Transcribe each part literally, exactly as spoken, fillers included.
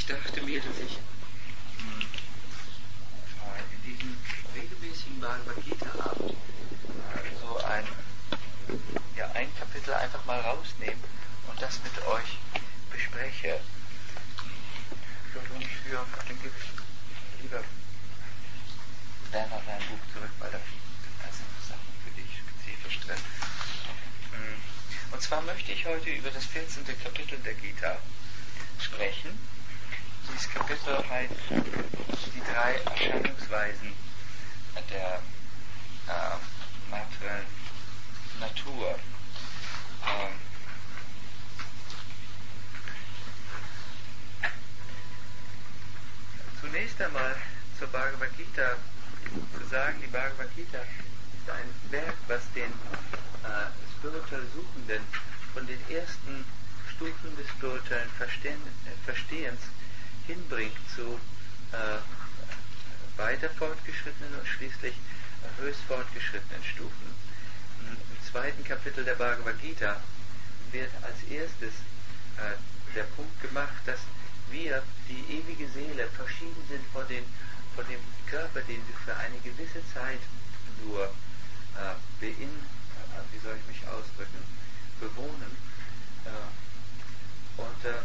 Ich dachte mir, dass ich hm, in diesem regelmäßigen Bhagavad Gita-Abend äh, so ein, ja, ein Kapitel einfach mal rausnehme und das mit euch bespreche. Ich würde mich für, dann gebe ich lieber Werner dein Buch zurück, weil da sind Sachen für dich spezifisch drin. Und zwar möchte ich heute über das vierzehnte Kapitel der Gita sprechen. Dieses Kapitel heißt die drei Erscheinungsweisen der äh, materiellen Natur. Ähm, zunächst einmal zur Bhagavad Gita zu sagen, die Bhagavad Gita ist ein Werk, was den äh, spirituell Suchenden von den ersten Stufen des spirituellen Verstehen, äh, Verstehens hinbringt zu äh, weiter fortgeschrittenen und schließlich äh, höchst fortgeschrittenen Stufen. Im zweiten Kapitel der Bhagavad Gita wird als erstes äh, der Punkt gemacht, dass wir, die ewige Seele, verschieden sind von, den, von dem Körper, den wir für eine gewisse Zeit nur äh, bein, äh, wie soll ich mich ausdrücken, bewohnen. Äh, und äh,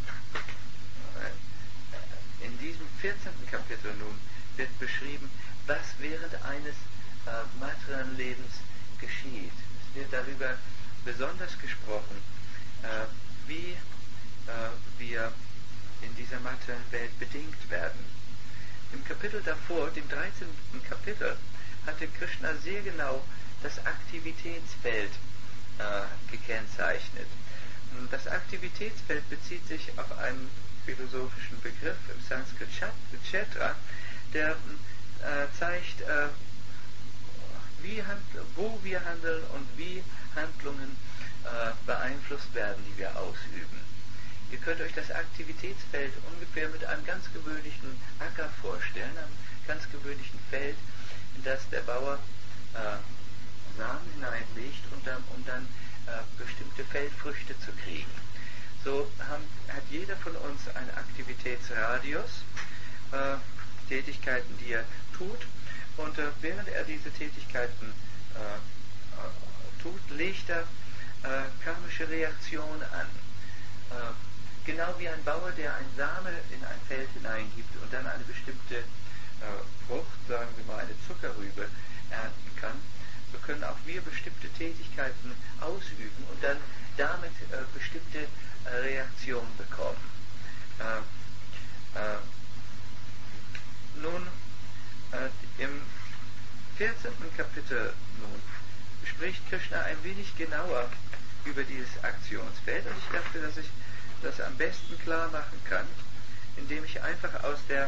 in diesem vierzehnten Kapitel nun wird beschrieben, was während eines äh, materiellen Lebens geschieht. Es wird darüber besonders gesprochen, äh, wie äh, wir in dieser materiellen Welt bedingt werden. Im Kapitel davor, dem dreizehnten Kapitel, hatte Krishna sehr genau das Aktivitätsfeld äh, gekennzeichnet. Das Aktivitätsfeld bezieht sich auf einen philosophischen Begriff im Sanskrit Kshetra, der äh, zeigt, äh, wie handl- wo wir handeln und wie Handlungen äh, beeinflusst werden, die wir ausüben. Ihr könnt euch das Aktivitätsfeld ungefähr mit einem ganz gewöhnlichen Acker vorstellen, einem ganz gewöhnlichen Feld, in das der Bauer äh, Samen hineinlegt, und dann, um dann äh, bestimmte Feldfrüchte zu kriegen. So haben, hat jeder von uns einen Aktivitätsradius, äh, Tätigkeiten, die er tut, und äh, während er diese Tätigkeiten äh, äh, tut, legt er äh, karmische Reaktionen an. Äh, genau wie ein Bauer, der einen Samen in ein Feld hineingibt und dann eine bestimmte äh, Frucht, sagen wir mal eine Zuckerrübe, ernten kann, so können auch wir bestimmte Tätigkeiten ausüben und dann damit äh, bestimmte äh, Reaktionen bekommen. Äh, äh, nun, äh, im vierzehnten Kapitel nun spricht Krishna ein wenig genauer über dieses Aktionsfeld, und ich dachte, dass ich das am besten klar machen kann, indem ich einfach aus der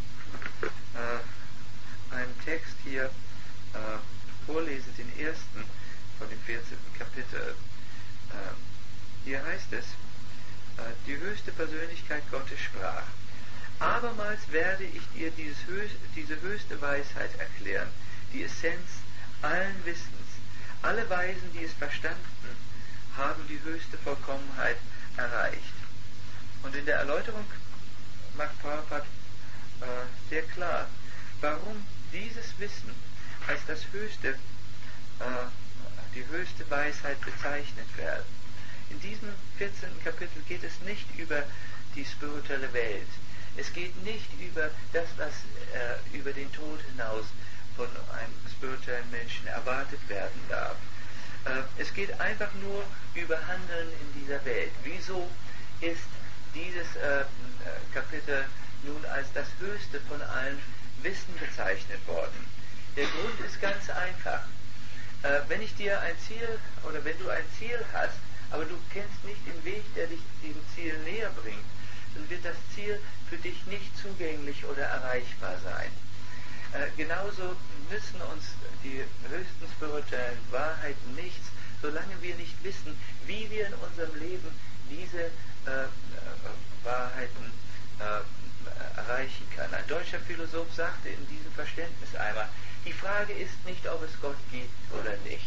äh, einem Text hier äh, vorlese, den ersten von dem vierzehnten Kapitel. Äh, hier heißt es, äh, die höchste Persönlichkeit Gottes sprach: Abermals werde ich dir dieses höchst, diese höchste Weisheit erklären, die Essenz allen Wissens. Alle Weisen, die es verstanden, haben die höchste Vollkommenheit erreicht. Und in der Erläuterung macht Prabhupada äh, sehr klar, warum dieses Wissen als das höchste, äh, die höchste Weisheit bezeichnet werden. In diesem vierzehnten Kapitel geht es nicht über die spirituelle Welt. Es geht nicht über das, was äh, über den Tod hinaus von einem spirituellen Menschen erwartet werden darf. Äh, es geht einfach nur über Handeln in dieser Welt. Wieso ist dieses äh, Kapitel nun als das höchste von allen Wissen bezeichnet worden? Der Grund ist ganz einfach. Äh, wenn ich dir ein Ziel, oder wenn du ein Ziel hast, aber du kennst nicht den Weg, der dich diesem Ziel näher bringt, dann wird das Ziel für dich nicht zugänglich oder erreichbar sein. Äh, genauso nützen uns die höchsten spirituellen Wahrheiten nichts, solange wir nicht wissen, wie wir in unserem Leben diese äh, äh, Wahrheiten äh, erreichen können. Ein deutscher Philosoph sagte in diesem Verständnis einmal, die Frage ist nicht, ob es Gott gibt oder nicht.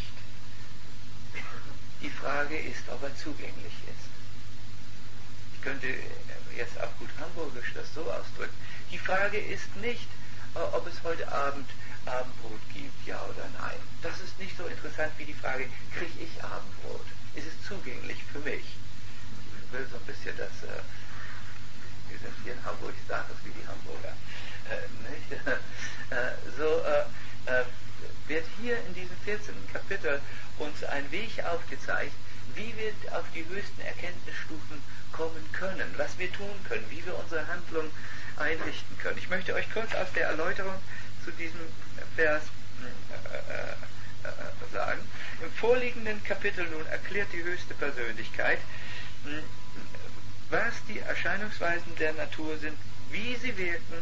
Die Frage ist, ob er zugänglich ist. Ich könnte jetzt auf gut Hamburgisch das so ausdrücken. Die Frage ist nicht, äh, ob es heute Abend Abendbrot gibt, ja oder nein. Das ist nicht so interessant wie die Frage, kriege ich Abendbrot? Ist es zugänglich für mich? Ich will so ein bisschen das, äh, wir sind hier in Hamburg, ich sage es wie die Hamburger. Äh, nicht? äh, so äh, äh, wird hier in diesem vierzehnten Kapitel uns ein Weg aufgezeigt, wie wir auf die höchsten Erkenntnisstufen kommen können, was wir tun können, wie wir unsere Handlung einrichten können. Ich möchte euch kurz aus der Erläuterung zu diesem Vers äh, äh, äh, sagen. Im vorliegenden Kapitel nun erklärt die höchste Persönlichkeit, mh, was die Erscheinungsweisen der Natur sind, wie sie wirken.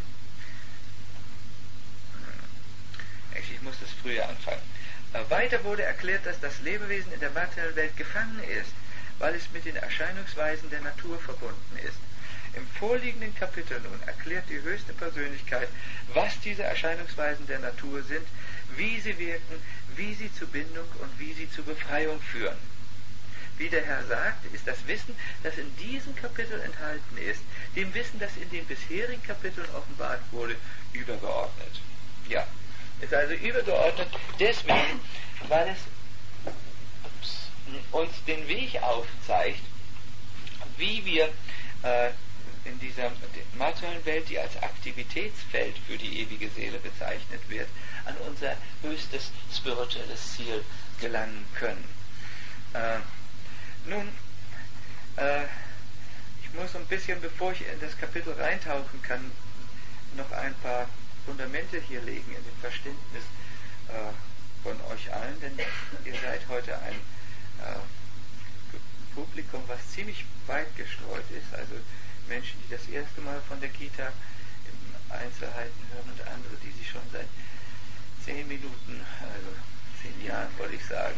Ich muss das früher anfangen. Weiter wurde erklärt, dass das Lebewesen in der materiellen Welt gefangen ist, weil es mit den Erscheinungsweisen der Natur verbunden ist. Im vorliegenden Kapitel nun erklärt die höchste Persönlichkeit, was diese Erscheinungsweisen der Natur sind, wie sie wirken, wie sie zu Bindung und wie sie zur Befreiung führen. Wie der Herr sagt, ist das Wissen, das in diesem Kapitel enthalten ist, dem Wissen, das in den bisherigen Kapiteln offenbart wurde, übergeordnet. Ja, ist also übergeordnet deswegen, weil es ups, uns den Weg aufzeigt, wie wir äh, in dieser materiellen Welt, die als Aktivitätsfeld für die ewige Seele bezeichnet wird, an unser höchstes spirituelles Ziel gelangen können. Äh, nun, äh, ich muss ein bisschen, bevor ich in das Kapitel reintauchen kann, noch ein paar Fundamente hier legen in dem Verständnis äh, von euch allen, denn ihr seid heute ein äh, Publikum, was ziemlich weit gestreut ist, also Menschen, die das erste Mal von der Kita in Einzelheiten hören und andere, die sie schon seit zehn Minuten, also zehn Jahren wollte ich sagen,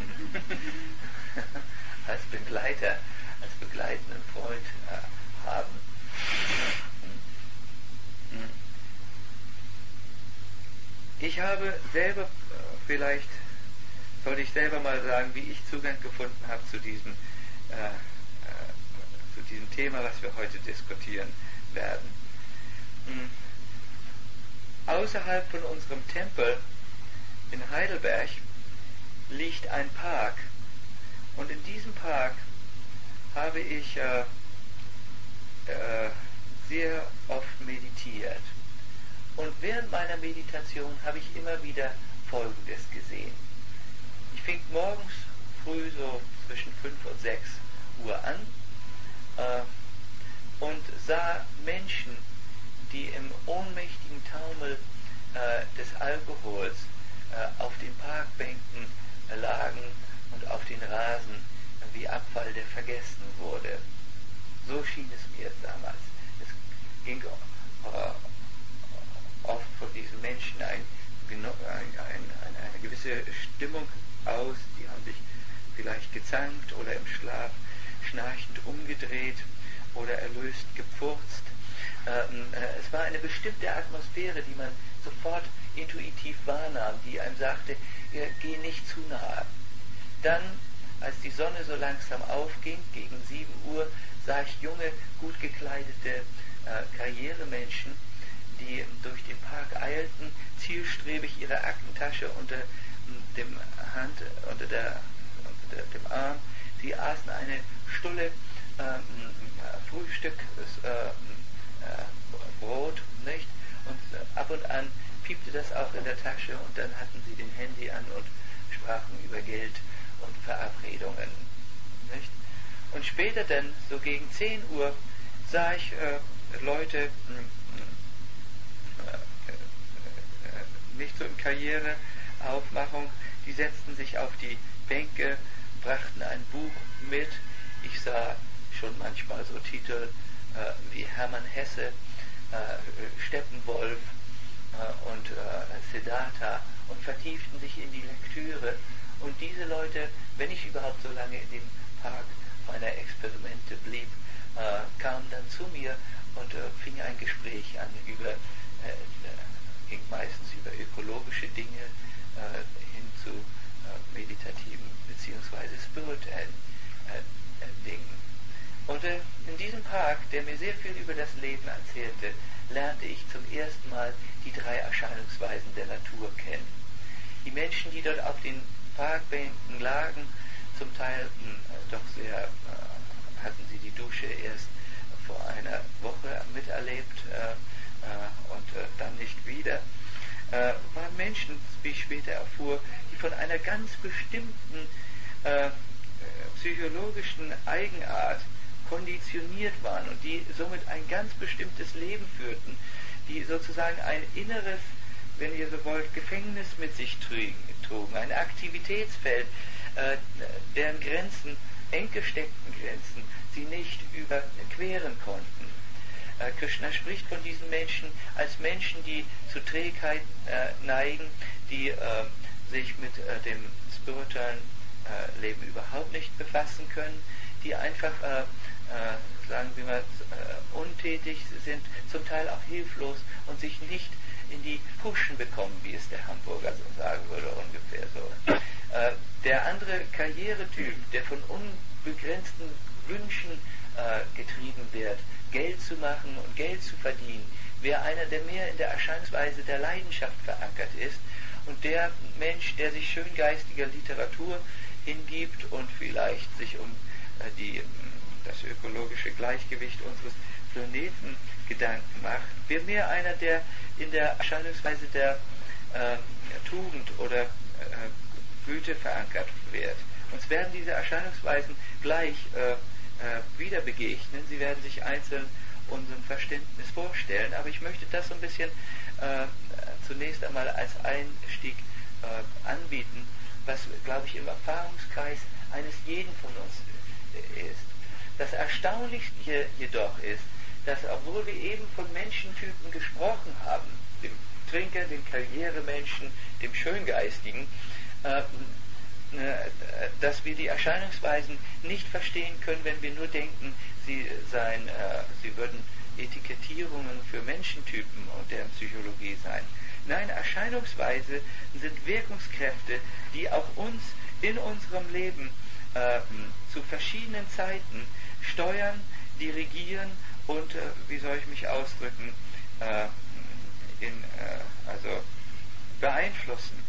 als Begleiter, als begleitenden Freund äh, haben. Ich habe selber, vielleicht sollte ich selber mal sagen, wie ich Zugang gefunden habe zu diesem, äh, äh, zu diesem Thema, was wir heute diskutieren werden. Mhm. Außerhalb von unserem Tempel in Heidelberg liegt ein Park. Und in diesem Park habe ich äh, äh, sehr oft meditiert. Und während meiner Meditation habe ich immer wieder Folgendes gesehen. Ich fing morgens früh so zwischen fünf und sechs Uhr an äh, und sah Menschen, die im ohnmächtigen Taumel äh, des Alkohols äh, auf den Parkbänken äh, lagen und auf den Rasen äh, wie Abfall, der vergessen wurde. So schien es mir damals. Es ging äh, oft von diesen Menschen ein, ein, ein, eine gewisse Stimmung aus, die haben sich vielleicht gezankt oder im Schlaf schnarchend umgedreht oder erlöst gepfurzt. Ähm, äh, es war eine bestimmte Atmosphäre, die man sofort intuitiv wahrnahm, die einem sagte, äh, geh nicht zu nahe. Dann, als die Sonne so langsam aufging, gegen sieben Uhr, sah ich junge, gut gekleidete äh, Karrieremenschen, die durch den Park eilten, zielstrebig ihre Aktentasche unter dem Hand, unter, der, unter der, dem Arm. Sie aßen eine Stulle äh, Frühstück, äh, äh, Brot, nicht? Und äh, ab und an piepte das auch in der Tasche und dann hatten sie den Handy an und sprachen über Geld und Verabredungen, nicht? Und später dann, so gegen zehn Uhr, sah ich äh, Leute, nicht so in Karriereaufmachung, die setzten sich auf die Bänke, brachten ein Buch mit. Ich sah schon manchmal so Titel äh, wie Hermann Hesse, äh, Steppenwolf äh, und äh, Siddhartha und vertieften sich in die Lektüre. Und diese Leute, wenn ich überhaupt so lange in dem Park meiner Experimente blieb, äh, kamen dann zu mir und äh, fing ein Gespräch an über äh, ging meistens über ökologische Dinge äh, hin zu äh, meditativen bzw. spirituellen äh, äh, Dingen. Und äh, in diesem Park, der mir sehr viel über das Leben erzählte, lernte ich zum ersten Mal die drei Erscheinungsweisen der Natur kennen. Die Menschen, die dort auf den Parkbänken lagen, zum Teil mh, doch sehr, äh, hatten sie die Dusche erst vor einer Woche miterlebt äh, äh, und äh, dann nicht wieder, äh, waren Menschen, wie ich später erfuhr, die von einer ganz bestimmten äh, psychologischen Eigenart konditioniert waren und die somit ein ganz bestimmtes Leben führten, die sozusagen ein inneres, wenn ihr so wollt, Gefängnis mit sich trugen, ein Aktivitätsfeld, äh, deren Grenzen, eng gesteckten Grenzen, sie nicht überqueren konnten. Äh, Krishna spricht von diesen Menschen als Menschen, die zu Trägheit äh, neigen, die äh, sich mit äh, dem spirituellen äh, Leben überhaupt nicht befassen können, die einfach, äh, äh, sagen wir mal, äh, untätig sind, zum Teil auch hilflos und sich nicht in die Puschen bekommen, wie es der Hamburger so sagen würde, ungefähr so. Äh, der andere Karrieretyp, der von unbegrenzten Wünschen äh, getrieben wird, Geld zu machen und Geld zu verdienen, wäre einer, der mehr in der Erscheinungsweise der Leidenschaft verankert ist und der Mensch, der sich schöngeistiger Literatur hingibt und vielleicht sich um äh, die, das ökologische Gleichgewicht unseres Planeten Gedanken macht, wäre mehr einer, der in der Erscheinungsweise der äh, Tugend oder äh, Güte verankert wird. Uns werden diese Erscheinungsweisen gleich äh, äh, wieder begegnen, sie werden sich einzeln unserem Verständnis vorstellen, aber ich möchte das so ein bisschen äh, zunächst einmal als Einstieg äh, anbieten, was, glaube ich, im Erfahrungskreis eines jeden von uns ist. Das Erstaunlichste jedoch ist, dass obwohl wir eben von Menschentypen gesprochen haben, dem Trinker, dem Karrieremenschen, dem Schöngeistigen, äh, dass wir die Erscheinungsweisen nicht verstehen können, wenn wir nur denken, sie seien, äh, sie würden Etikettierungen für Menschentypen und deren Psychologie sein. Nein, Erscheinungsweise sind Wirkungskräfte, die auch uns in unserem Leben äh, zu verschiedenen Zeiten steuern, dirigieren und, äh, wie soll ich mich ausdrücken, äh, in, äh, also beeinflussen.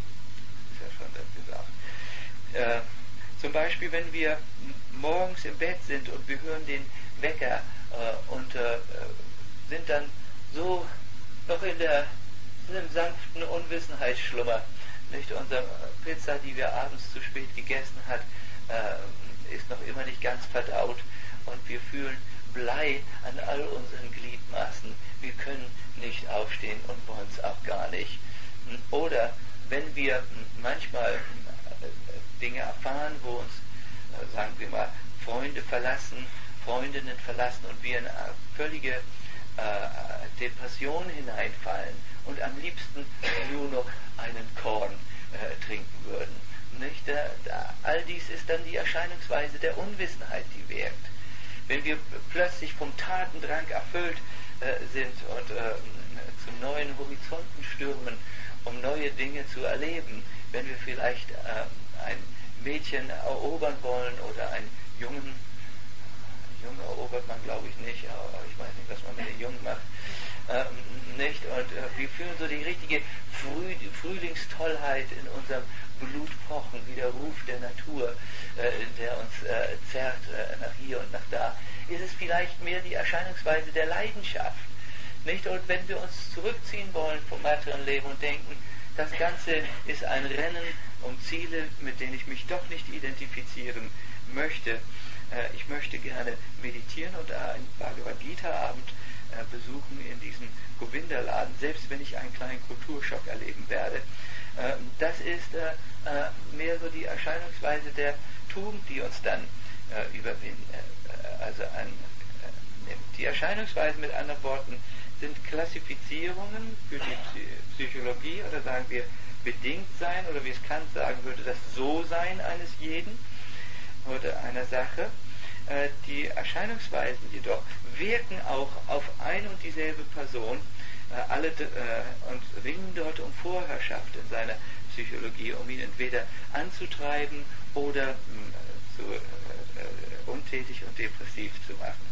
Ist ja schon das gesagt. Äh, zum Beispiel, wenn wir morgens im Bett sind und wir hören den Wecker äh, und äh, sind dann so noch in der in einem sanften Unwissenheitsschlummer. Nicht? Unsere Pizza, die wir abends zu spät gegessen hat, äh, ist noch immer nicht ganz verdaut und wir fühlen Blei an all unseren Gliedmaßen. Wir können nicht aufstehen und wollen es auch gar nicht. Oder wenn wir manchmal Dinge erfahren, wo uns, sagen wir mal, Freunde verlassen, Freundinnen verlassen und wir in eine völlige äh, Depression hineinfallen und am liebsten nur noch einen Korn äh, trinken würden. Nicht? Da, da, all dies ist dann die Erscheinungsweise der Unwissenheit, die wirkt. Wenn wir plötzlich vom Tatendrang erfüllt äh, sind und äh, zu neuen Horizonten stürmen, um neue Dinge zu erleben, wenn wir vielleicht äh, ein Mädchen erobern wollen oder einen Jungen, Jungen erobert man glaube ich nicht, aber ich weiß nicht, was man mit den Jungen macht, äh, nicht? Und äh, wir fühlen so die richtige Früh, Frühlingstollheit in unserem Blut pochen, wie der Ruf der Natur, äh, der uns äh, zerrt äh, nach hier und nach da. Ist es vielleicht mehr die Erscheinungsweise der Leidenschaft, nicht? Und wenn wir uns zurückziehen wollen vom materiellen Leben und denken, das Ganze ist ein Rennen um Ziele, mit denen ich mich doch nicht identifizieren möchte. Äh, ich möchte gerne meditieren und einen Bhagavad Gita-Abend äh, besuchen in diesem Govinda-Laden, selbst wenn ich einen kleinen Kulturschock erleben werde. Äh, das ist äh, äh, mehr so die Erscheinungsweise der Tugend, die uns dann äh, überwinden, äh, also an, äh, nimmt. Die Erscheinungsweisen, mit anderen Worten, sind Klassifizierungen für die Psychologie, oder sagen wir bedingt sein, oder wie es Kant sagen würde, das So-Sein eines jeden oder einer Sache. Äh, die Erscheinungsweisen jedoch wirken auch auf ein und dieselbe Person, äh, alle äh, und ringen dort um Vorherrschaft in seiner Psychologie, um ihn entweder anzutreiben oder mh, zu, äh, untätig und depressiv zu machen.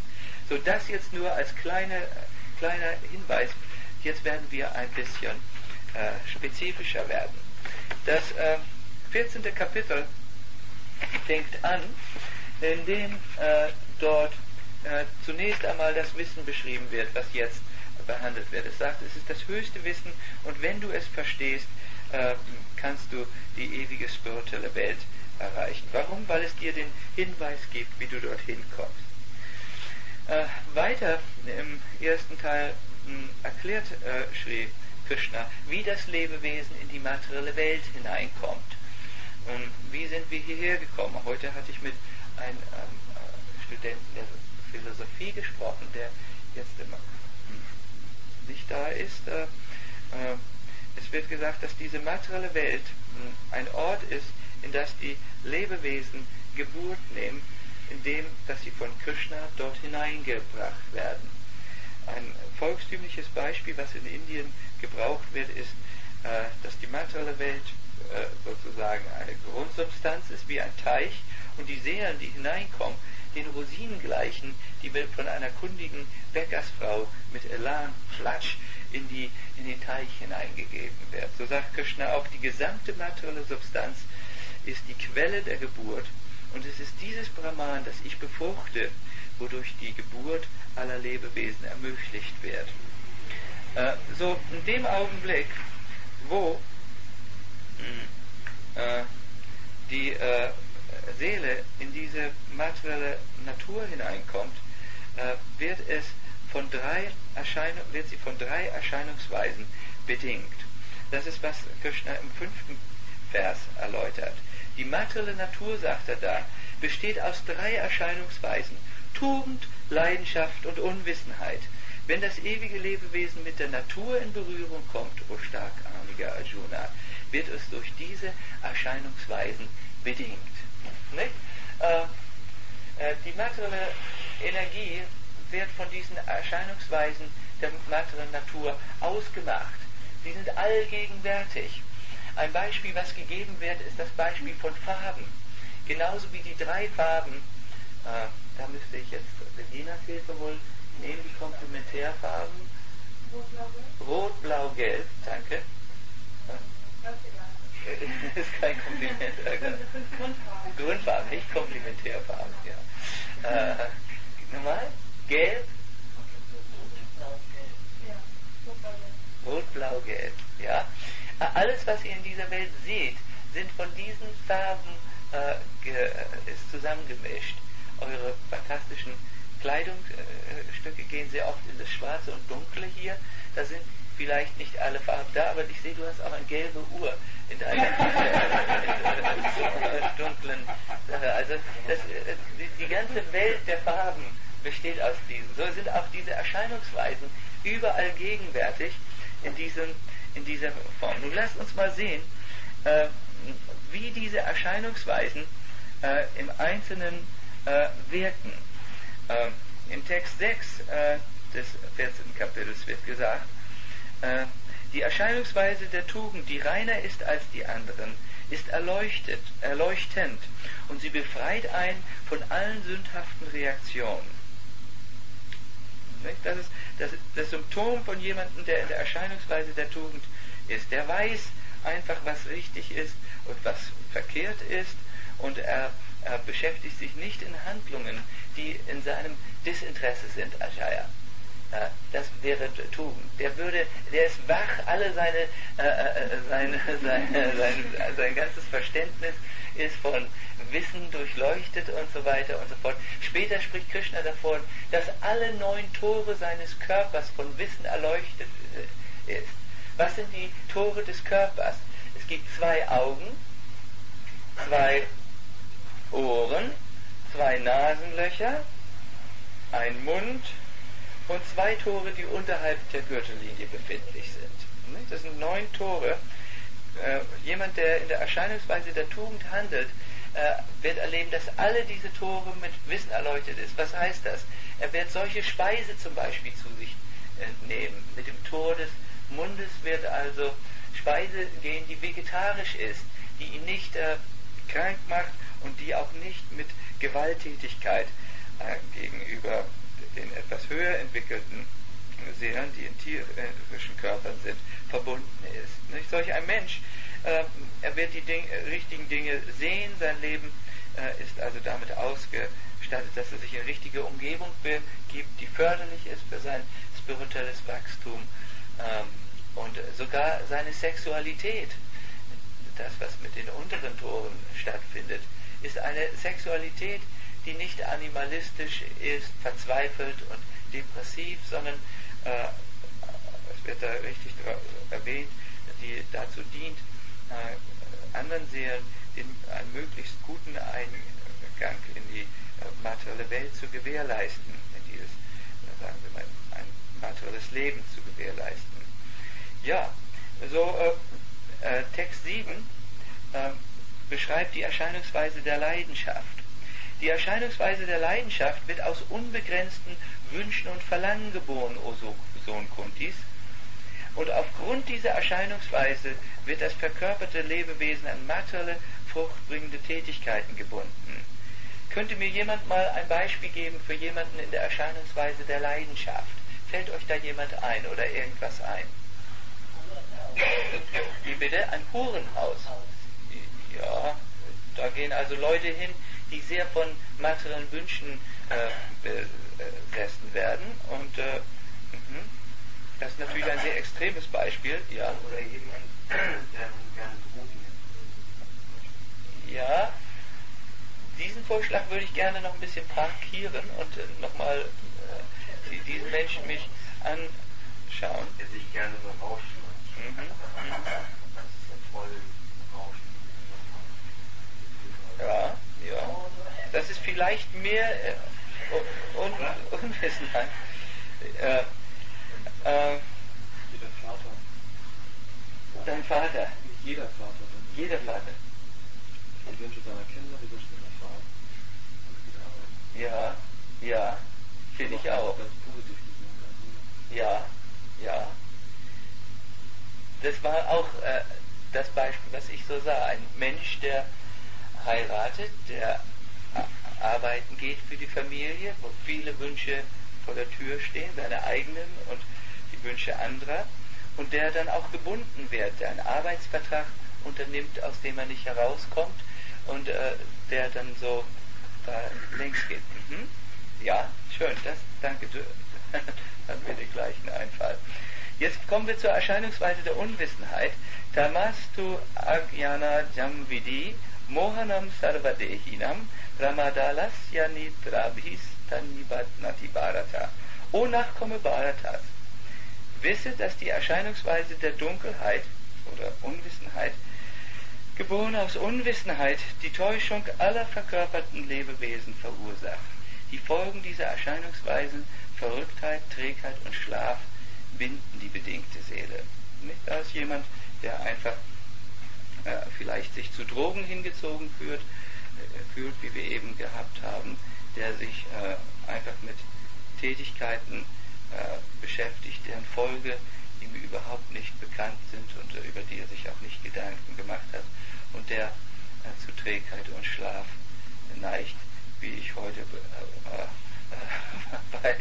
So, das jetzt nur als kleine, kleiner Hinweis. Jetzt werden wir ein bisschen äh, spezifischer werden. Das äh, vierzehnte Kapitel fängt an, indem äh, dort äh, zunächst einmal das Wissen beschrieben wird, was jetzt behandelt wird. Es sagt, es ist das höchste Wissen und wenn du es verstehst, äh, kannst du die ewige spirituelle Welt erreichen. Warum? Weil es dir den Hinweis gibt, wie du dorthin kommst. Äh, weiter im ersten Teil mh, erklärt äh, Sri Krishna, wie das Lebewesen in die materielle Welt hineinkommt. Und wie sind wir hierher gekommen? Heute hatte ich mit einem ähm, Studenten der Philosophie gesprochen, der jetzt immer nicht da ist. Äh, äh, es wird gesagt, dass diese materielle Welt mh, ein Ort ist, in das die Lebewesen Geburt nehmen, indem dass sie von Krishna dort hineingebracht werden. Ein volkstümliches Beispiel, was in Indien gebraucht wird, ist, äh, dass die materielle Welt äh, sozusagen eine Grundsubstanz ist, wie ein Teich, und die Seelen, die hineinkommen, den Rosinen gleichen, die von einer kundigen Bäckersfrau mit Elan, Flatsch, in, die, in den Teich hineingegeben wird. So sagt Krishna auch, die gesamte materielle Substanz ist die Quelle der Geburt, und es ist dieses Brahman, das ich befruchte, wodurch die Geburt aller Lebewesen ermöglicht wird. Äh, so in dem Augenblick, wo äh, die äh, Seele in diese materielle Natur hineinkommt, äh, wird es von drei Erscheinung, wird sie von drei Erscheinungsweisen bedingt. Das ist, was Krishna im fünften Vers erläutert. Die materielle Natur, sagt er da, besteht aus drei Erscheinungsweisen: Tugend, Leidenschaft und Unwissenheit. Wenn das ewige Lebewesen mit der Natur in Berührung kommt, o starkarmiger Arjuna, wird es durch diese Erscheinungsweisen bedingt. Nicht? Äh, äh, die materielle Energie wird von diesen Erscheinungsweisen der materiellen Natur ausgemacht. Sie sind allgegenwärtig. Ein Beispiel, was gegeben wird, ist das Beispiel von Farben. Genauso wie die drei Farben, äh, da müsste ich jetzt Reginas Hilfe wohl nehmen, die Komplementärfarben. Rot, Blau, Gelb, danke. Das ist kein Kompliment. Grundfarben. Grundfarben, nicht Komplementärfarben. Ja. Äh, nochmal? Gelb? Rot, Blau, Gelb. Ja. Alles, was ihr in dieser Welt seht, sind von diesen Farben äh, ge, ist zusammengemischt. Eure fantastischen Kleidungsstücke äh, gehen sehr oft in das Schwarze und Dunkle hier. Da sind vielleicht nicht alle Farben da, aber ich sehe, du hast auch eine gelbe Uhr in deiner äh, dunklen Sache. Also das, äh, die, die ganze Welt der Farben besteht aus diesen. So sind auch diese Erscheinungsweisen überall gegenwärtig in diesem in dieser Form. Nun lasst uns mal sehen, äh, wie diese Erscheinungsweisen äh, im Einzelnen äh, wirken. Äh, Im Text sechs äh, des vierzehnten Kapitels wird gesagt, äh, die Erscheinungsweise der Tugend, die reiner ist als die anderen, ist erleuchtet, erleuchtend, und sie befreit einen von allen sündhaften Reaktionen. Das ist das, das Symptom von jemandem, der in der Erscheinungsweise der Tugend ist. Der weiß einfach, was richtig ist und was verkehrt ist, und er, er beschäftigt sich nicht in Handlungen, die in seinem Desinteresse sind, Ajaya. Das wäre Tugend. Der würde, der ist wach, alle seine, äh, seine, seine, sein, sein ganzes Verständnis ist von Wissen durchleuchtet und so weiter und so fort. Später spricht Krishna davon, dass alle neun Tore seines Körpers von Wissen erleuchtet ist. Was sind die Tore des Körpers? Es gibt zwei Augen, zwei Ohren, zwei Nasenlöcher, ein Mund und zwei Tore, die unterhalb der Gürtellinie befindlich sind. Das sind neun Tore. Äh, jemand, der in der Erscheinungsweise der Tugend handelt, äh, wird erleben, dass alle diese Tore mit Wissen erleuchtet ist. Was heißt das? Er wird solche Speise zum Beispiel zu sich äh, nehmen. Mit dem Tor des Mundes wird also Speise gehen, die vegetarisch ist, die ihn nicht äh, krank macht und die auch nicht mit Gewalttätigkeit äh, gegenüber den etwas höher entwickelten Seelen, die in tierischen Körpern sind, verbunden ist. Nicht? Solch ein Mensch, äh, er wird die Ding, richtigen Dinge sehen, sein Leben äh, ist also damit ausgestattet, dass er sich in richtige Umgebung begibt, die förderlich ist für sein spirituelles Wachstum, ähm, und sogar seine Sexualität, das, was mit den unteren Toren stattfindet, ist eine Sexualität, die nicht animalistisch ist, verzweifelt und depressiv, sondern äh, es wird da richtig erwähnt, die dazu dient, äh, anderen Seelen den, einen möglichst guten Eingang in die äh, materielle Welt zu gewährleisten, in dieses, äh, sagen wir mal, ein materielles Leben zu gewährleisten. Ja, so äh, äh, Text sieben äh, beschreibt die Erscheinungsweise der Leidenschaft. Die Erscheinungsweise der Leidenschaft wird aus unbegrenzten Wünschen und Verlangen geboren, o Sohn Kuntis. Und aufgrund dieser Erscheinungsweise wird das verkörperte Lebewesen an materielle, fruchtbringende Tätigkeiten gebunden. Könnte mir jemand mal ein Beispiel geben für jemanden in der Erscheinungsweise der Leidenschaft? Fällt euch da jemand ein oder irgendwas ein? Wie bitte? Ein Hurenhaus. Ja, da gehen also Leute hin, die sehr von materiellen Wünschen äh, besessen werden. Und äh, das ist natürlich ein sehr extremes Beispiel. Ja. Oder jemand, der gerne Drogen nimmt. Ja, diesen Vorschlag würde ich gerne noch ein bisschen parkieren und äh, nochmal äh, diesen Menschen mich anschauen. Der sich gerne berauscht. Mhm. Das ist ja voll Rauschen. Ja, ja. Das ist vielleicht mehr äh, Un Unwissenheit. Äh, äh, jeder Vater. Dein Vater. Nicht jeder Vater. Jeder Vater. Die Wünsche seiner Kinder, die Wünsche seiner Frau. Ja, ja. Finde ich auch. Das positiv gesehen. Ja, ja. Das war auch äh, das Beispiel, was ich so sah. Ein Mensch, der heiratet, der arbeiten geht für die Familie, wo viele Wünsche vor der Tür stehen, seine eigenen und die Wünsche anderer, und der dann auch gebunden wird, der einen Arbeitsvertrag unternimmt, aus dem er nicht herauskommt, und äh, der dann so da längs geht. Mhm. Ja, schön, das, danke, du haben wir den gleichen Einfall. Jetzt kommen wir zur Erscheinungsweise der Unwissenheit. Tamastu Agyana Jamvidi Mohanam Sarvadehinam Ramadalasya Nidrabhis Tanibat Nati Bharata. O Nachkomme Bharatas, wisse, dass die Erscheinungsweise der Dunkelheit oder Unwissenheit, geboren aus Unwissenheit, die Täuschung aller verkörperten Lebewesen verursacht. Die Folgen dieser Erscheinungsweisen, Verrücktheit, Trägheit und Schlaf, binden die bedingte Seele. Nicht? Da ist jemand, der einfach äh, vielleicht sich zu Drogen hingezogen fühlt, äh, fühlt, wie wir eben gehabt haben, der sich äh, einfach mit Tätigkeiten äh, beschäftigt, deren Folge ihm überhaupt nicht bekannt sind und äh, über die er sich auch nicht Gedanken gemacht hat, und der äh, zu Trägheit und Schlaf neigt, wie ich heute äh, äh, bei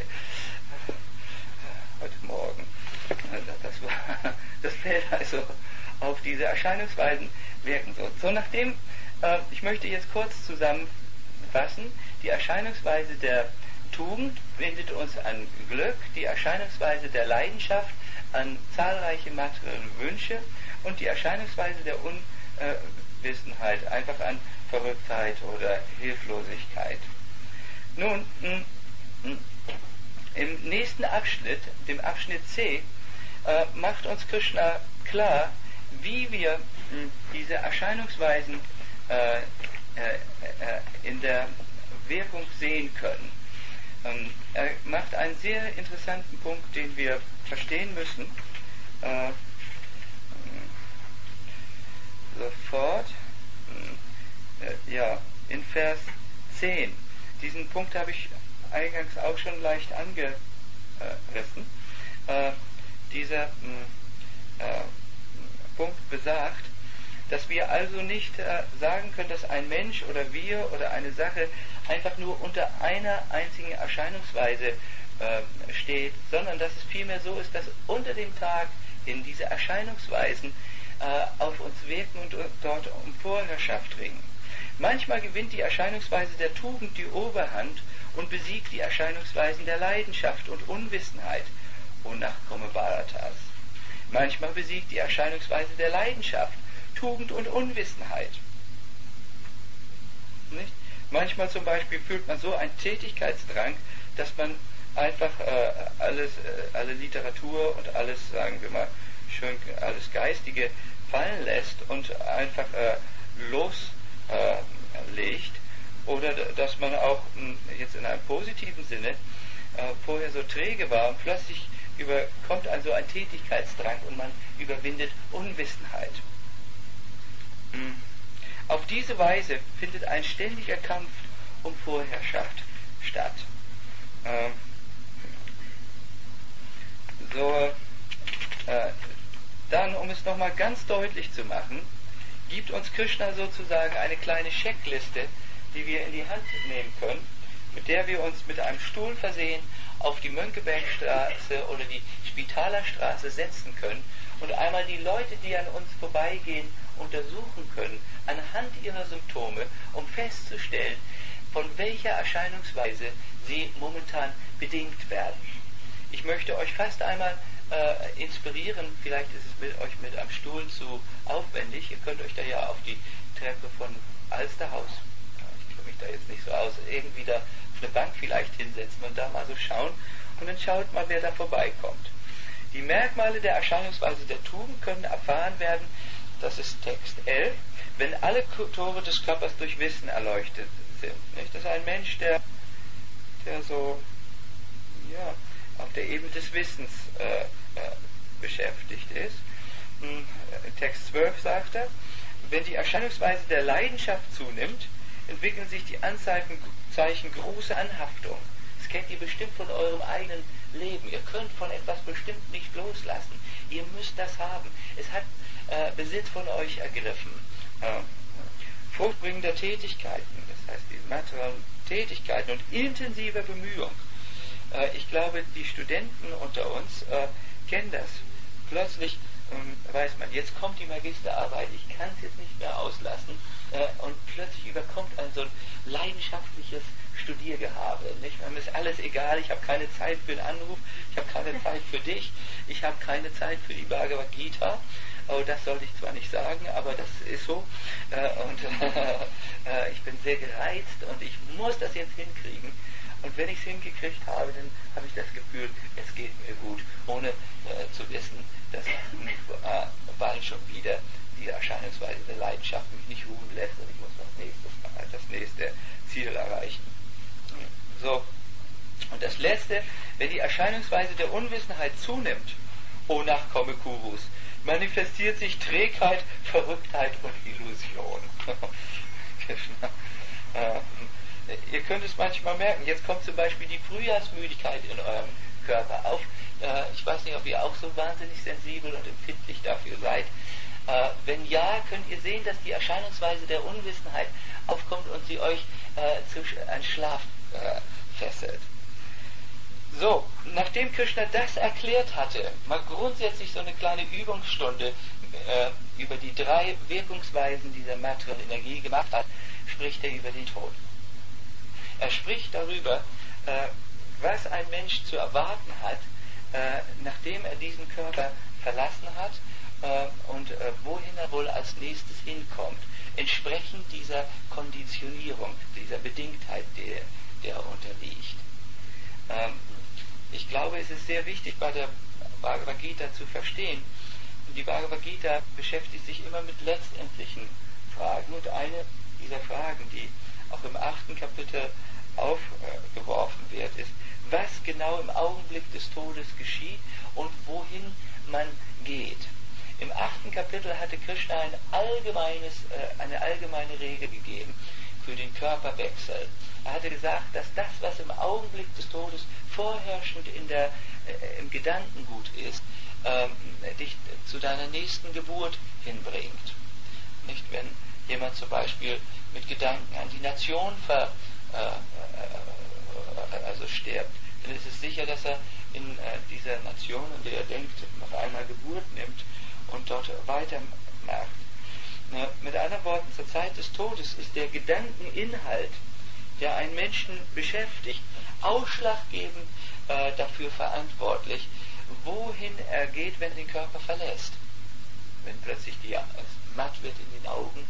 heute Morgen. Das, war, das fällt also auf diese Erscheinungsweisen wirken. So, so nachdem, äh, ich möchte jetzt kurz zusammenfassen, die Erscheinungsweise der Tugend bindet uns an Glück, die Erscheinungsweise der Leidenschaft an zahlreiche materielle Wünsche und die Erscheinungsweise der Unwissenheit einfach an Verrücktheit oder Hilflosigkeit. Nun, m, m, im nächsten Abschnitt, dem Abschnitt C, äh, macht uns Krishna klar, wie wir mh, diese Erscheinungsweisen äh, äh, äh, in der Wirkung sehen können. Ähm, er macht einen sehr interessanten Punkt, den wir verstehen müssen. Äh, sofort. Äh, ja, in Vers zehn. Diesen Punkt habe ich eingangs auch schon leicht angerissen. Äh, dieser äh, Punkt besagt, dass wir also nicht äh, sagen können, dass ein Mensch oder wir oder eine Sache einfach nur unter einer einzigen Erscheinungsweise äh, steht, sondern dass es vielmehr so ist, dass unter dem Tag in diese Erscheinungsweisen äh, auf uns wirken und dort um Vorherrschaft ringen. Manchmal gewinnt die Erscheinungsweise der Tugend die Oberhand und besiegt die Erscheinungsweisen der Leidenschaft und Unwissenheit, o Nachkomme Baratas. Manchmal besiegt die Erscheinungsweise der Leidenschaft Tugend und Unwissenheit. Nicht? Manchmal zum Beispiel fühlt man so einen Tätigkeitsdrang, dass man einfach äh, alles, äh, alle Literatur und alles, sagen wir mal, schön alles Geistige fallen lässt und einfach äh, loslegt. Äh, oder dass man auch mh, jetzt in einem positiven Sinne äh, vorher so träge war und plötzlich überkommt also ein Tätigkeitsdrang und man überwindet Unwissenheit. Mhm. Auf diese Weise findet ein ständiger Kampf um Vorherrschaft statt. Ähm, so, äh, dann, um es nochmal ganz deutlich zu machen, gibt uns Krishna sozusagen eine kleine Checkliste, die wir in die Hand nehmen können, mit der wir uns mit einem Stuhl versehen auf die Mönckebergstraße oder die Spitalerstraße setzen können und einmal die Leute, die an uns vorbeigehen, untersuchen können, anhand ihrer Symptome, um festzustellen, von welcher Erscheinungsweise sie momentan bedingt werden. Ich möchte euch fast einmal äh, inspirieren, vielleicht ist es mit euch mit einem Stuhl zu aufwendig, ihr könnt euch da ja auf die Treppe von Alsterhaus, ich kenne mich da jetzt nicht so aus, irgendwie da auf eine Bank vielleicht hinsetzen und da mal so schauen und dann schaut mal, wer da vorbeikommt. Die Merkmale der Erscheinungsweise der Tugend können erfahren werden, das ist Text elf, wenn alle Tore des Körpers durch Wissen erleuchtet sind. Nicht? Das ist ein Mensch, der, der so ja, auf der Ebene des Wissens äh, äh, beschäftigt ist. In Text zwölf sagt er, wenn die Erscheinungsweise der Leidenschaft zunimmt, entwickeln sich die Anzeichen große Anhaftung. Das kennt ihr bestimmt von eurem eigenen Leben. Ihr könnt von etwas bestimmt nicht loslassen. Ihr müsst das haben. Es hat äh, Besitz von euch ergriffen. Äh, fruchtbringender Tätigkeiten, das heißt die materiellen Tätigkeiten und intensiver Bemühung. Äh, ich glaube, die Studenten unter uns äh, kennen das. Plötzlich ähm, weiß man, jetzt kommt die Magisterarbeit, ich kann es jetzt nicht mehr auslassen äh, und plötzlich überkommt ein so ein leidenschaftliches Studiergehabe. Nicht? Mir ist alles egal, ich habe keine Zeit für einen Anruf, ich habe keine Zeit für dich, ich habe keine Zeit für die Bhagavad Gita. Oh, das sollte ich zwar nicht sagen, aber das ist so. Äh, und äh, ich bin sehr gereizt und ich muss das jetzt hinkriegen. Und wenn ich es hingekriegt habe, dann habe ich das Gefühl, es geht mir gut, ohne äh, zu wissen, dass äh, bald schon wieder die Erscheinungsweise der Leidenschaft mich nicht ruhen lässt und ich muss das nächste, das nächste Ziel erreichen. So. Und das Letzte, wenn die Erscheinungsweise der Unwissenheit zunimmt, o Nachkomme Kurus, manifestiert sich Trägheit, Verrücktheit und Illusion. äh, ihr könnt es manchmal merken, jetzt kommt zum Beispiel die Frühjahrsmüdigkeit in eurem Körper auf. Äh, ich weiß nicht, ob ihr auch so wahnsinnig sensibel und empfindlich dafür seid. Äh, wenn ja, könnt ihr sehen, dass die Erscheinungsweise der Unwissenheit aufkommt und sie euch äh, zu einem Schlaf äh, fesselt. So, nachdem Krishna das erklärt hatte, mal grundsätzlich so eine kleine Übungsstunde äh, über die drei Wirkungsweisen dieser materiellen Energie gemacht hat, spricht er über den Tod. Er spricht darüber, äh, was ein Mensch zu erwarten hat, äh, nachdem er diesen Körper verlassen hat äh, und äh, wohin er wohl als nächstes hinkommt, entsprechend dieser Konditionierung, dieser Bedingtheit, der, der unterliegt. Ähm, Ich glaube, es ist sehr wichtig, bei der Bhagavad Gita zu verstehen. Die Bhagavad Gita beschäftigt sich immer mit letztendlichen Fragen. Und eine dieser Fragen, die auch im achten Kapitel aufgeworfen wird, ist, was genau im Augenblick des Todes geschieht und wohin man geht. Im achten Kapitel hatte Krishna ein allgemeines, äh, eine allgemeine Regel gegeben für den Körperwechsel. Er hatte gesagt, dass das, was im Augenblick des Todes vorherrschend in der, äh, im Gedankengut ist, äh, dich zu deiner nächsten Geburt hinbringt. Nicht, wenn jemand zum Beispiel mit Gedanken an die Nation ver, äh, äh, also stirbt, dann ist es sicher, dass er in äh, dieser Nation, in der er denkt, noch einmal Geburt nimmt und dort weitermacht. Ja, mit anderen Worten, zur Zeit des Todes ist der Gedankeninhalt, der einen Menschen beschäftigt, ausschlaggebend äh, dafür verantwortlich, wohin er geht, wenn er den Körper verlässt. Wenn plötzlich die, es matt wird in den Augen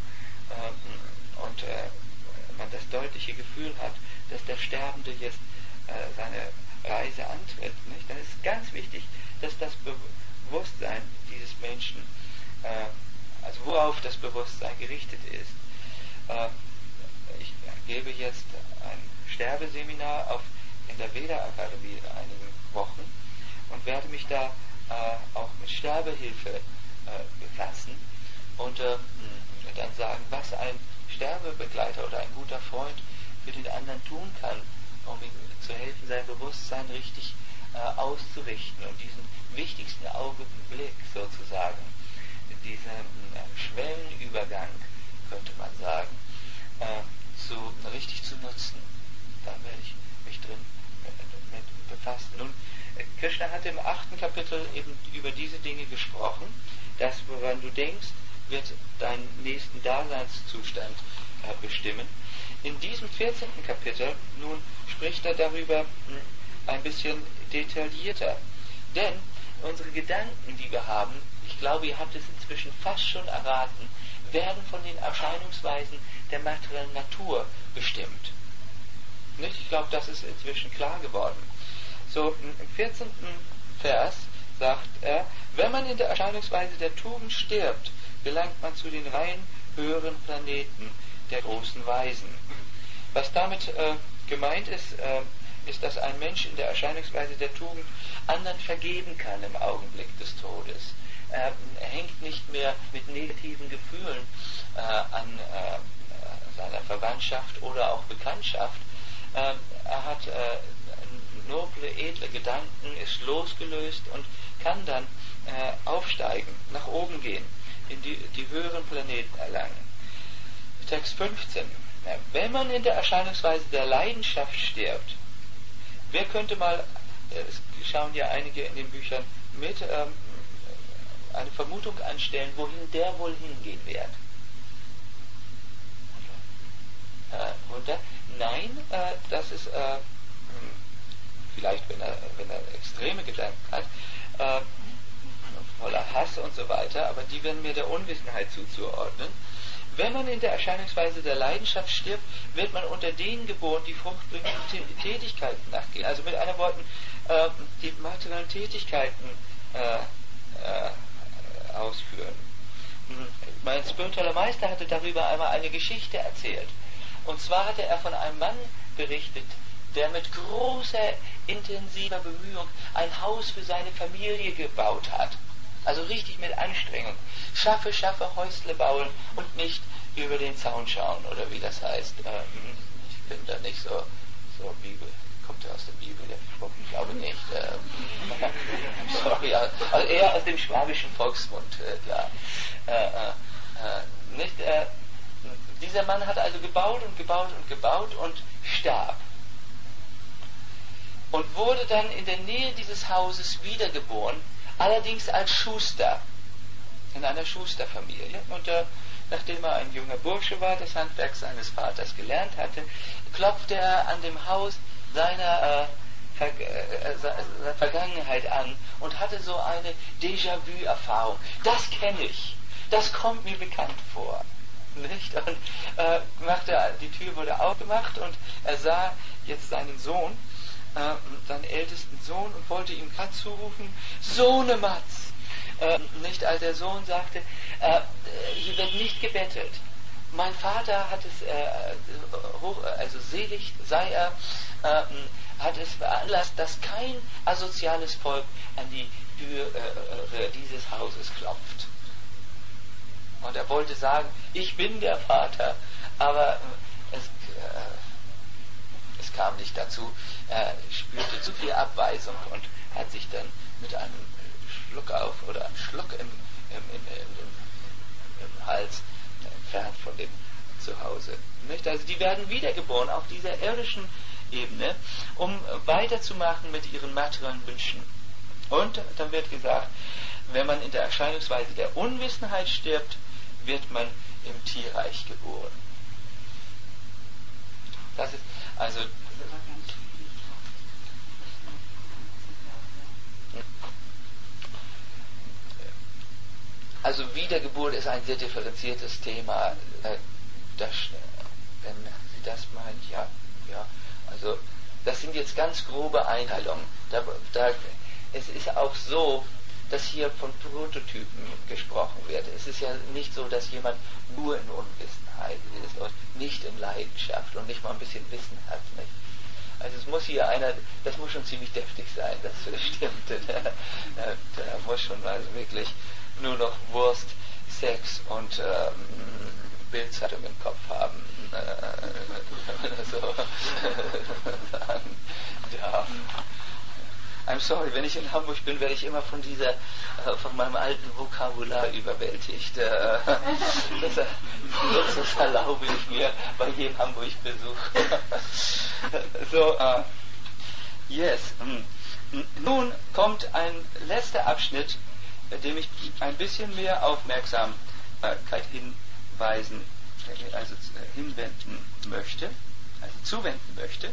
äh, und äh, man das deutliche Gefühl hat, dass der Sterbende jetzt äh, seine Reise antritt, nicht? Dann ist es ganz wichtig, dass das Bewusstsein dieses Menschen, äh, also worauf das Bewusstsein gerichtet ist. Äh, ich gebe jetzt ein Sterbeseminar auf, in der Veda-Akademie in einigen Wochen und werde mich da äh, auch mit Sterbehilfe äh, befassen und äh, dann sagen, was ein Sterbebegleiter oder ein guter Freund für den anderen tun kann, um ihm zu helfen, sein Bewusstsein richtig äh, auszurichten und diesen wichtigsten Augenblick sozusagen, diesen äh, Schwellenübergang, könnte man sagen, äh, zu, richtig zu nutzen. Da werde ich mich drin mit, mit befassen. Nun, Krishna hat im achten Kapitel eben über diese Dinge gesprochen. Das, woran du denkst, wird deinen nächsten Daseinszustand äh, bestimmen. In diesem vierzehnten Kapitel nun spricht er darüber mh, ein bisschen detaillierter. Denn unsere Gedanken, die wir haben, ich glaube, ihr habt es inzwischen fast schon erraten, werden von den Erscheinungsweisen der materiellen Natur bestimmt. Nicht? Ich glaube, das ist inzwischen klar geworden. So, im vierzehnten Vers sagt er, wenn man in der Erscheinungsweise der Tugend stirbt, gelangt man zu den rein höheren Planeten der großen Weisen. Was damit äh, gemeint ist, äh, ist, dass ein Mensch in der Erscheinungsweise der Tugend anderen vergeben kann im Augenblick des Todes. Er, er hängt nicht mehr mit negativen Gefühlen äh, an äh, seiner Verwandtschaft oder auch Bekanntschaft. Äh, er hat äh, noble, edle Gedanken, ist losgelöst und kann dann äh, aufsteigen, nach oben gehen, in die, die höheren Planeten erlangen. Text fünfzehn. Ja, wenn man in der Erscheinungsweise der Leidenschaft stirbt, wer könnte mal, es schauen ja einige in den Büchern mit, ähm, eine Vermutung anstellen, wohin der wohl hingehen wird? Äh, runter? Nein, äh, das ist äh, vielleicht, wenn er, wenn er extreme Gedanken hat, äh, voller Hass und so weiter, aber die werden mir der Unwissenheit zuzuordnen. Wenn man in der Erscheinungsweise der Leidenschaft stirbt, wird man unter denen geboren, die fruchtbringenden Tätigkeiten nachgehen. Also mit anderen Worten, äh, die materiellen Tätigkeiten äh, äh, ausführen. Mein spiritueller Meister hatte darüber einmal eine Geschichte erzählt. Und zwar hatte er von einem Mann berichtet, der mit großer, intensiver Bemühung ein Haus für seine Familie gebaut hat. Also richtig mit Anstrengung. Schaffe, schaffe, Häusle bauen und nicht über den Zaun schauen, oder wie das heißt. Ähm, ich bin da nicht so, so Bibel. Kommt ja aus der Bibel, der Spruch? Ich glaube nicht. Ähm, sorry, also eher aus dem schwabischen Volksmund, äh, klar. Äh, äh, nicht, äh, dieser Mann hat also gebaut und gebaut und gebaut und starb. Und wurde dann in der Nähe dieses Hauses wiedergeboren, allerdings als Schuster, in einer Schusterfamilie. Und äh, nachdem er ein junger Bursche war, das Handwerk seines Vaters gelernt hatte, klopfte er an dem Haus seiner äh, Ver äh, seiner Vergangenheit an und hatte so eine Déjà-vu-Erfahrung. Das kenne ich, das kommt mir bekannt vor. Nicht? Und äh, machte, die Tür wurde aufgemacht und er sah jetzt seinen Sohn, äh, seinen ältesten Sohn, und wollte ihm gerade zurufen, Sohnematz. Äh, nicht, als der Sohn sagte, äh, hier wird nicht gebettet. Mein Vater hat es, äh, hoch, also selig sei er, äh, hat es veranlasst, dass kein asoziales Volk an die Tür äh, dieses Hauses klopft. Und er wollte sagen, ich bin der Vater, aber es, äh, es kam nicht dazu. Er spürte zu viel Abweisung und hat sich dann mit einem Schluck auf oder einem Schluck im, im, im, im, im Hals entfernt von dem Zuhause. Nicht? Also die werden wiedergeboren auf dieser irdischen Ebene, um weiterzumachen mit ihren materiellen Wünschen. Und dann wird gesagt, wenn man in der Erscheinungsweise der Unwissenheit stirbt, wird man im Tierreich geboren. Das ist also Also Wiedergeburt ist ein sehr differenziertes Thema. Das, wenn Sie das meinen, ja, ja. Also das sind jetzt ganz grobe Einteilungen. Da, da, es ist auch so, dass hier von Prototypen gesprochen wird. Es ist ja nicht so, dass jemand nur in Unwissenheit ist und nicht in Leidenschaft und nicht mal ein bisschen Wissen hat. Nicht? Also es muss hier einer, das muss schon ziemlich deftig sein, das stimmt. Da, da muss schon also wirklich nur noch Wurst, Sex und ähm, Bildzeitung im Kopf haben, äh, wenn man das so sagen darf. I'm sorry, wenn ich in Hamburg bin, werde ich immer von dieser, äh, von meinem alten Vokabular überwältigt. Äh, das, das erlaube ich mir bei jedem Hamburg-Besuch. so, äh, yes. Nun kommt ein letzter Abschnitt, dem ich ein bisschen mehr Aufmerksamkeit hinweisen, also hinwenden möchte, also zuwenden möchte,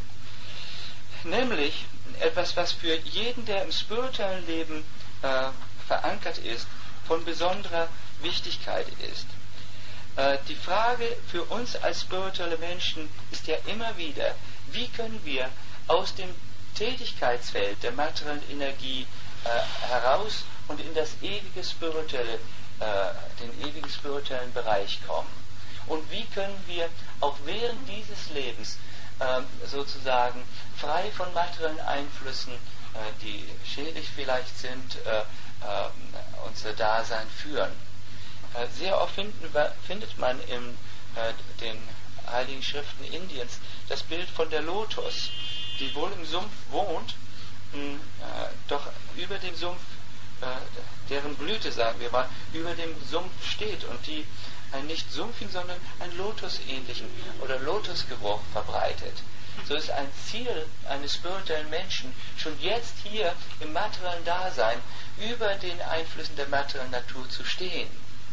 nämlich etwas, was für jeden, der im spirituellen Leben äh, verankert ist, von besonderer Wichtigkeit ist. Äh, die Frage für uns als spirituelle Menschen ist ja immer wieder, wie können wir aus dem Tätigkeitsfeld der materiellen Energie äh, heraus und in das ewige spirituelle, äh, den ewigen spirituellen Bereich kommen. Und wie können wir auch während dieses Lebens äh, sozusagen frei von materiellen Einflüssen, äh, die schädlich vielleicht sind, äh, äh, unser Dasein führen. Äh, sehr oft finden, findet man in äh, den heiligen Schriften Indiens das Bild von der Lotus, die wohl im Sumpf wohnt, mh, äh, doch über dem Sumpf, äh, deren Blüte, sagen wir mal, über dem Sumpf steht und die einen nicht sumpfigen, sondern einen Lotusähnlichen oder Lotusgeruch verbreitet. So ist ein Ziel eines spirituellen Menschen, schon jetzt hier im materiellen Dasein über den Einflüssen der materiellen Natur zu stehen.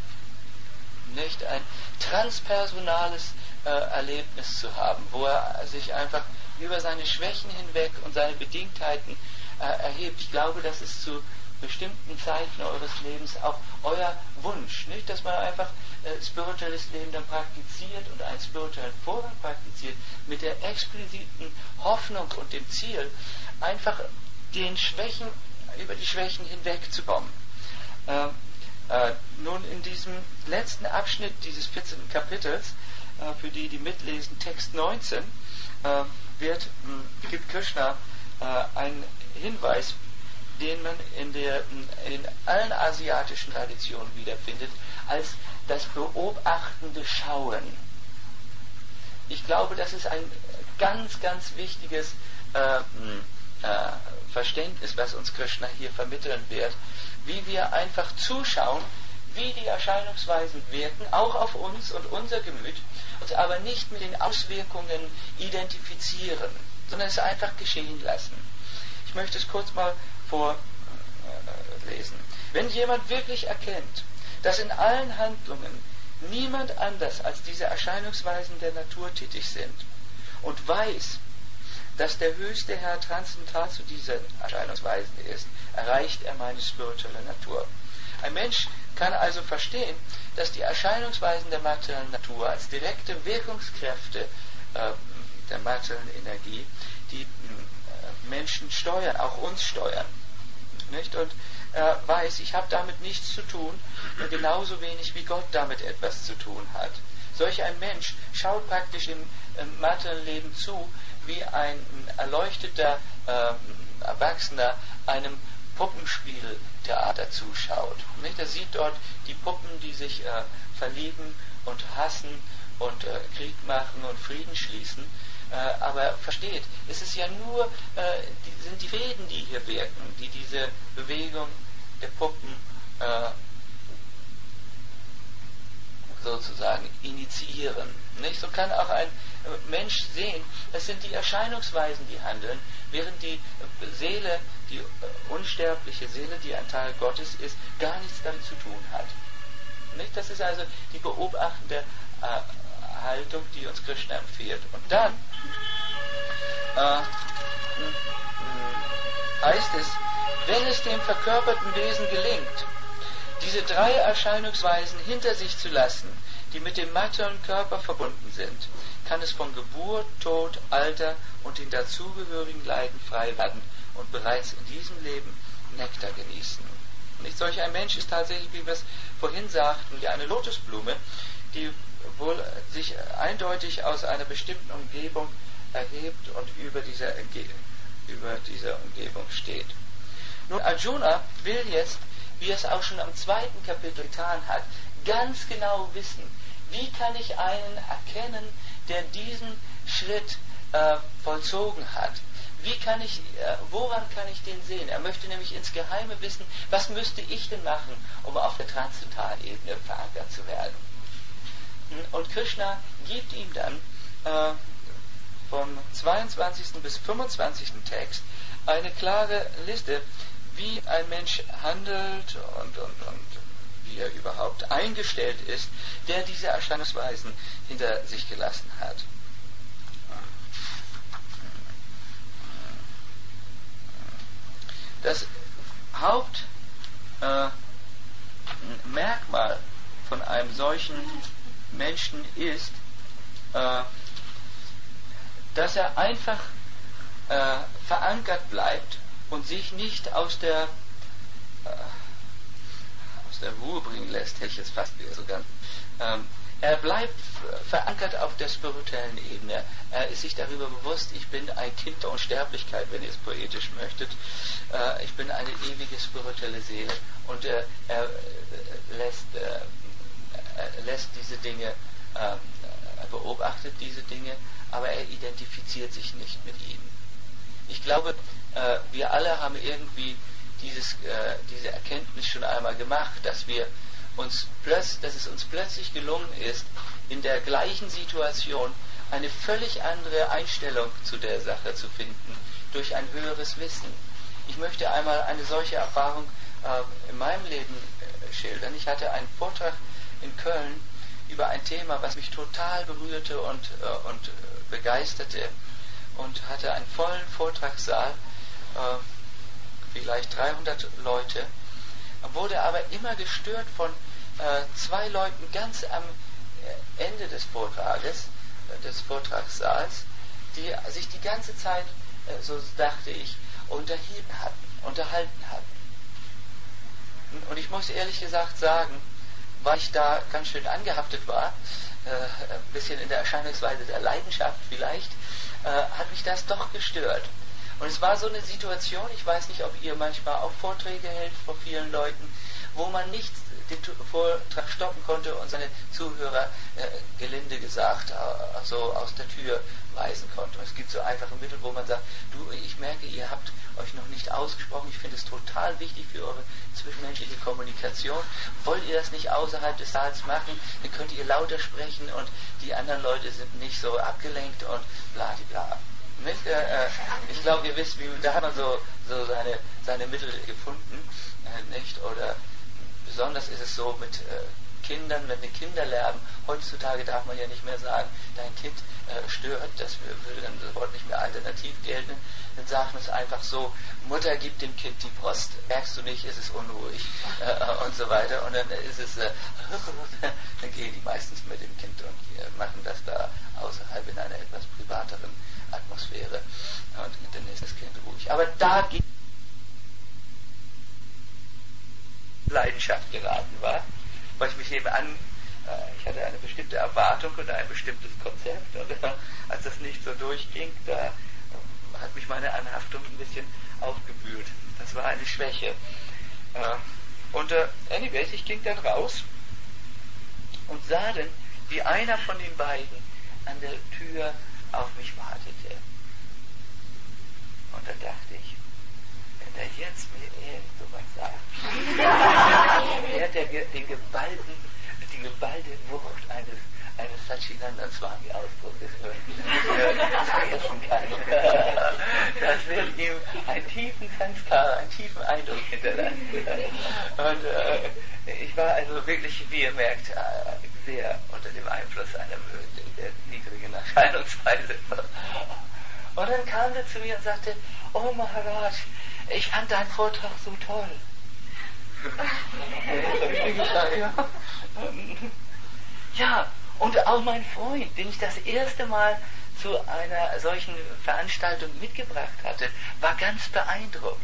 Nicht ein transpersonales äh, Erlebnis zu haben, wo er sich einfach über seine Schwächen hinweg und seine Bedingtheiten äh, erhebt. Ich glaube, das ist zu bestimmten Zeiten eures Lebens auch euer Wunsch, nicht, dass man einfach äh, spirituelles Leben dann praktiziert und einen spirituellen Vorgang praktiziert, mit der expliziten Hoffnung und dem Ziel, einfach den Schwächen, über die Schwächen hinwegzukommen. Äh, äh, nun in diesem letzten Abschnitt dieses vierzehnten Kapitels, äh, für die, die mitlesen, Text neunzehn, äh, wird, mh, gibt Krishna äh, einen Hinweis, den man in, der, in allen asiatischen Traditionen wiederfindet, als das beobachtende Schauen. Ich glaube, das ist ein ganz, ganz wichtiges äh, äh, Verständnis, was uns Krishna hier vermitteln wird, wie wir einfach zuschauen, wie die Erscheinungsweisen wirken, auch auf uns und unser Gemüt, uns aber nicht mit den Auswirkungen identifizieren, sondern es einfach geschehen lassen. Ich möchte es kurz mal vorlesen. Wenn jemand wirklich erkennt, dass in allen Handlungen niemand anders als diese Erscheinungsweisen der Natur tätig sind und weiß, dass der höchste Herr transzendental zu diesen Erscheinungsweisen ist, erreicht er meine spirituelle Natur. Ein Mensch kann also verstehen, dass die Erscheinungsweisen der materiellen Natur als direkte Wirkungskräfte äh, der materiellen Energie die äh, Menschen steuern, auch uns steuern. Nicht? Und er äh, weiß, ich habe damit nichts zu tun, äh, genauso wenig wie Gott damit etwas zu tun hat. Solch ein Mensch schaut praktisch im äh, materiellen Leben zu, wie ein äh, erleuchteter äh, Erwachsener einem Puppenspieltheater zuschaut. Nicht? Er sieht dort die Puppen, die sich äh, verlieben und hassen und äh, Krieg machen und Frieden schließen. Äh, aber versteht, es ist ja nur, äh, die, sind die Fäden, die hier wirken, die diese Bewegung der Puppen äh, sozusagen initiieren. Nicht? So kann auch ein Mensch sehen, es sind die Erscheinungsweisen, die handeln, während die Seele, die unsterbliche Seele, die ein Teil Gottes ist, gar nichts damit zu tun hat. Nicht? Das ist also die beobachtende äh, Haltung, die uns Krishna empfiehlt. Und dann äh, heißt es, wenn es dem verkörperten Wesen gelingt, diese drei Erscheinungsweisen hinter sich zu lassen, die mit dem materiellen Körper verbunden sind, kann es von Geburt, Tod, Alter und den dazugehörigen Leiden frei werden und bereits in diesem Leben Nektar genießen. Nicht solch ein Mensch ist tatsächlich, wie wir es vorhin sagten, wie eine Lotusblume, die wohl sich eindeutig aus einer bestimmten Umgebung erhebt und über dieser, über dieser Umgebung steht. Nun, Arjuna will jetzt, wie er es auch schon am zweiten Kapitel getan hat, ganz genau wissen, wie kann ich einen erkennen, der diesen Schritt äh, vollzogen hat. Wie kann ich, äh, woran kann ich den sehen? Er möchte nämlich ins Geheime wissen, was müsste ich denn machen, um auf der transzendentalen Ebene verankert zu werden. Und Krishna gibt ihm dann äh, vom zweiundzwanzigsten bis fünfundzwanzigsten Text eine klare Liste, wie ein Mensch handelt und, und, und wie er überhaupt eingestellt ist, der diese Erscheinungsweisen hinter sich gelassen hat. Das Hauptmerkmal äh, von einem solchen Menschen ist, äh, dass er einfach äh, verankert bleibt und sich nicht aus der äh, aus der Ruhe bringen lässt, hätte ich jetzt fast wieder so ganz. Ähm, er bleibt verankert auf der spirituellen Ebene. Er ist sich darüber bewusst, ich bin ein Kind der Unsterblichkeit, wenn ihr es poetisch möchtet. Äh, ich bin eine ewige spirituelle Seele und äh, er lässt, äh, er lässt diese Dinge, äh, er beobachtet diese Dinge, aber er identifiziert sich nicht mit ihnen. Ich glaube, äh, wir alle haben irgendwie dieses, äh, diese Erkenntnis schon einmal gemacht, dass wir uns plötzlich, dass es uns plötzlich gelungen ist, in der gleichen Situation eine völlig andere Einstellung zu der Sache zu finden, durch ein höheres Wissen. Ich möchte einmal eine solche Erfahrung äh, in meinem Leben äh, schildern. Ich hatte einen Vortrag in Köln über ein Thema, was mich total berührte und, äh, und begeisterte, und hatte einen vollen Vortragssaal, äh, vielleicht dreihundert Leute, wurde aber immer gestört von äh, zwei Leuten ganz am Ende des Vortrages, äh, des Vortragssaals, die sich die ganze Zeit, äh, so dachte ich, unterhielten hatten, unterhalten hatten. Und ich muss ehrlich gesagt sagen, weil ich da ganz schön angehaftet war, äh, ein bisschen in der Erscheinungsweise der Leidenschaft vielleicht, äh, hat mich das doch gestört. Und es war so eine Situation, ich weiß nicht, ob ihr manchmal auch Vorträge hält vor vielen Leuten, wo man nicht den Vortrag stoppen konnte und seine Zuhörer, äh, gelinde gesagt, äh, so aus der Tür weisen konnte. Und es gibt so einfache Mittel, wo man sagt, du, ich merke, ihr habt euch noch nicht ausgesprochen, ich finde es total wichtig für eure zwischenmenschliche Kommunikation. Wollt ihr das nicht außerhalb des Saals machen, dann könnt ihr lauter sprechen und die anderen Leute sind nicht so abgelenkt und bla bla. Nicht? Äh, ich glaube, ihr wisst, wie, da hat man so, so seine, seine Mittel gefunden. Äh, nicht? Oder besonders ist es so mit äh, Kindern, wenn die Kinder lernen. Heutzutage darf man ja nicht mehr sagen, dein Kind äh, stört, das würde dann das Wort nicht mehr alternativ gelten. Dann sagt man es einfach so, Mutter gibt dem Kind die Brust, merkst du nicht, ist es unruhig äh, und so weiter. Und dann ist es, äh, dann gehen die meistens mit dem Kind und äh, machen das da außerhalb in einer etwas privateren Atmosphäre. Und dann ist das Kind ruhig. Aber da gibt Leidenschaft geraten war, weil ich mich eben an, äh, ich hatte eine bestimmte Erwartung und ein bestimmtes Konzept, und äh, als das nicht so durchging, da äh, hat mich meine Anhaftung ein bisschen aufgewühlt. Das war eine Schwäche. Äh, und äh, anyways, ich ging dann raus und sah dann, wie einer von den beiden an der Tür auf mich wartete. Und dann dachte ich, wenn der jetzt mir irgend sowas sagt, er hat den geballten, die geballte Wucht eines, eines Satchitananda Swami Ausdrucks vergessen kann. Das wird ihm einen tiefen Sanskara, einen tiefen Eindruck hinterlassen. Und äh, ich war also wirklich, wie ihr merkt, sehr unter dem Einfluss einer der niedrigen Erscheinungsweise. Und dann kam er zu mir und sagte, oh Maharaj, ich fand deinen Vortrag so toll. Ja, und auch mein Freund, den ich das erste Mal zu einer solchen Veranstaltung mitgebracht hatte, war ganz beeindruckt.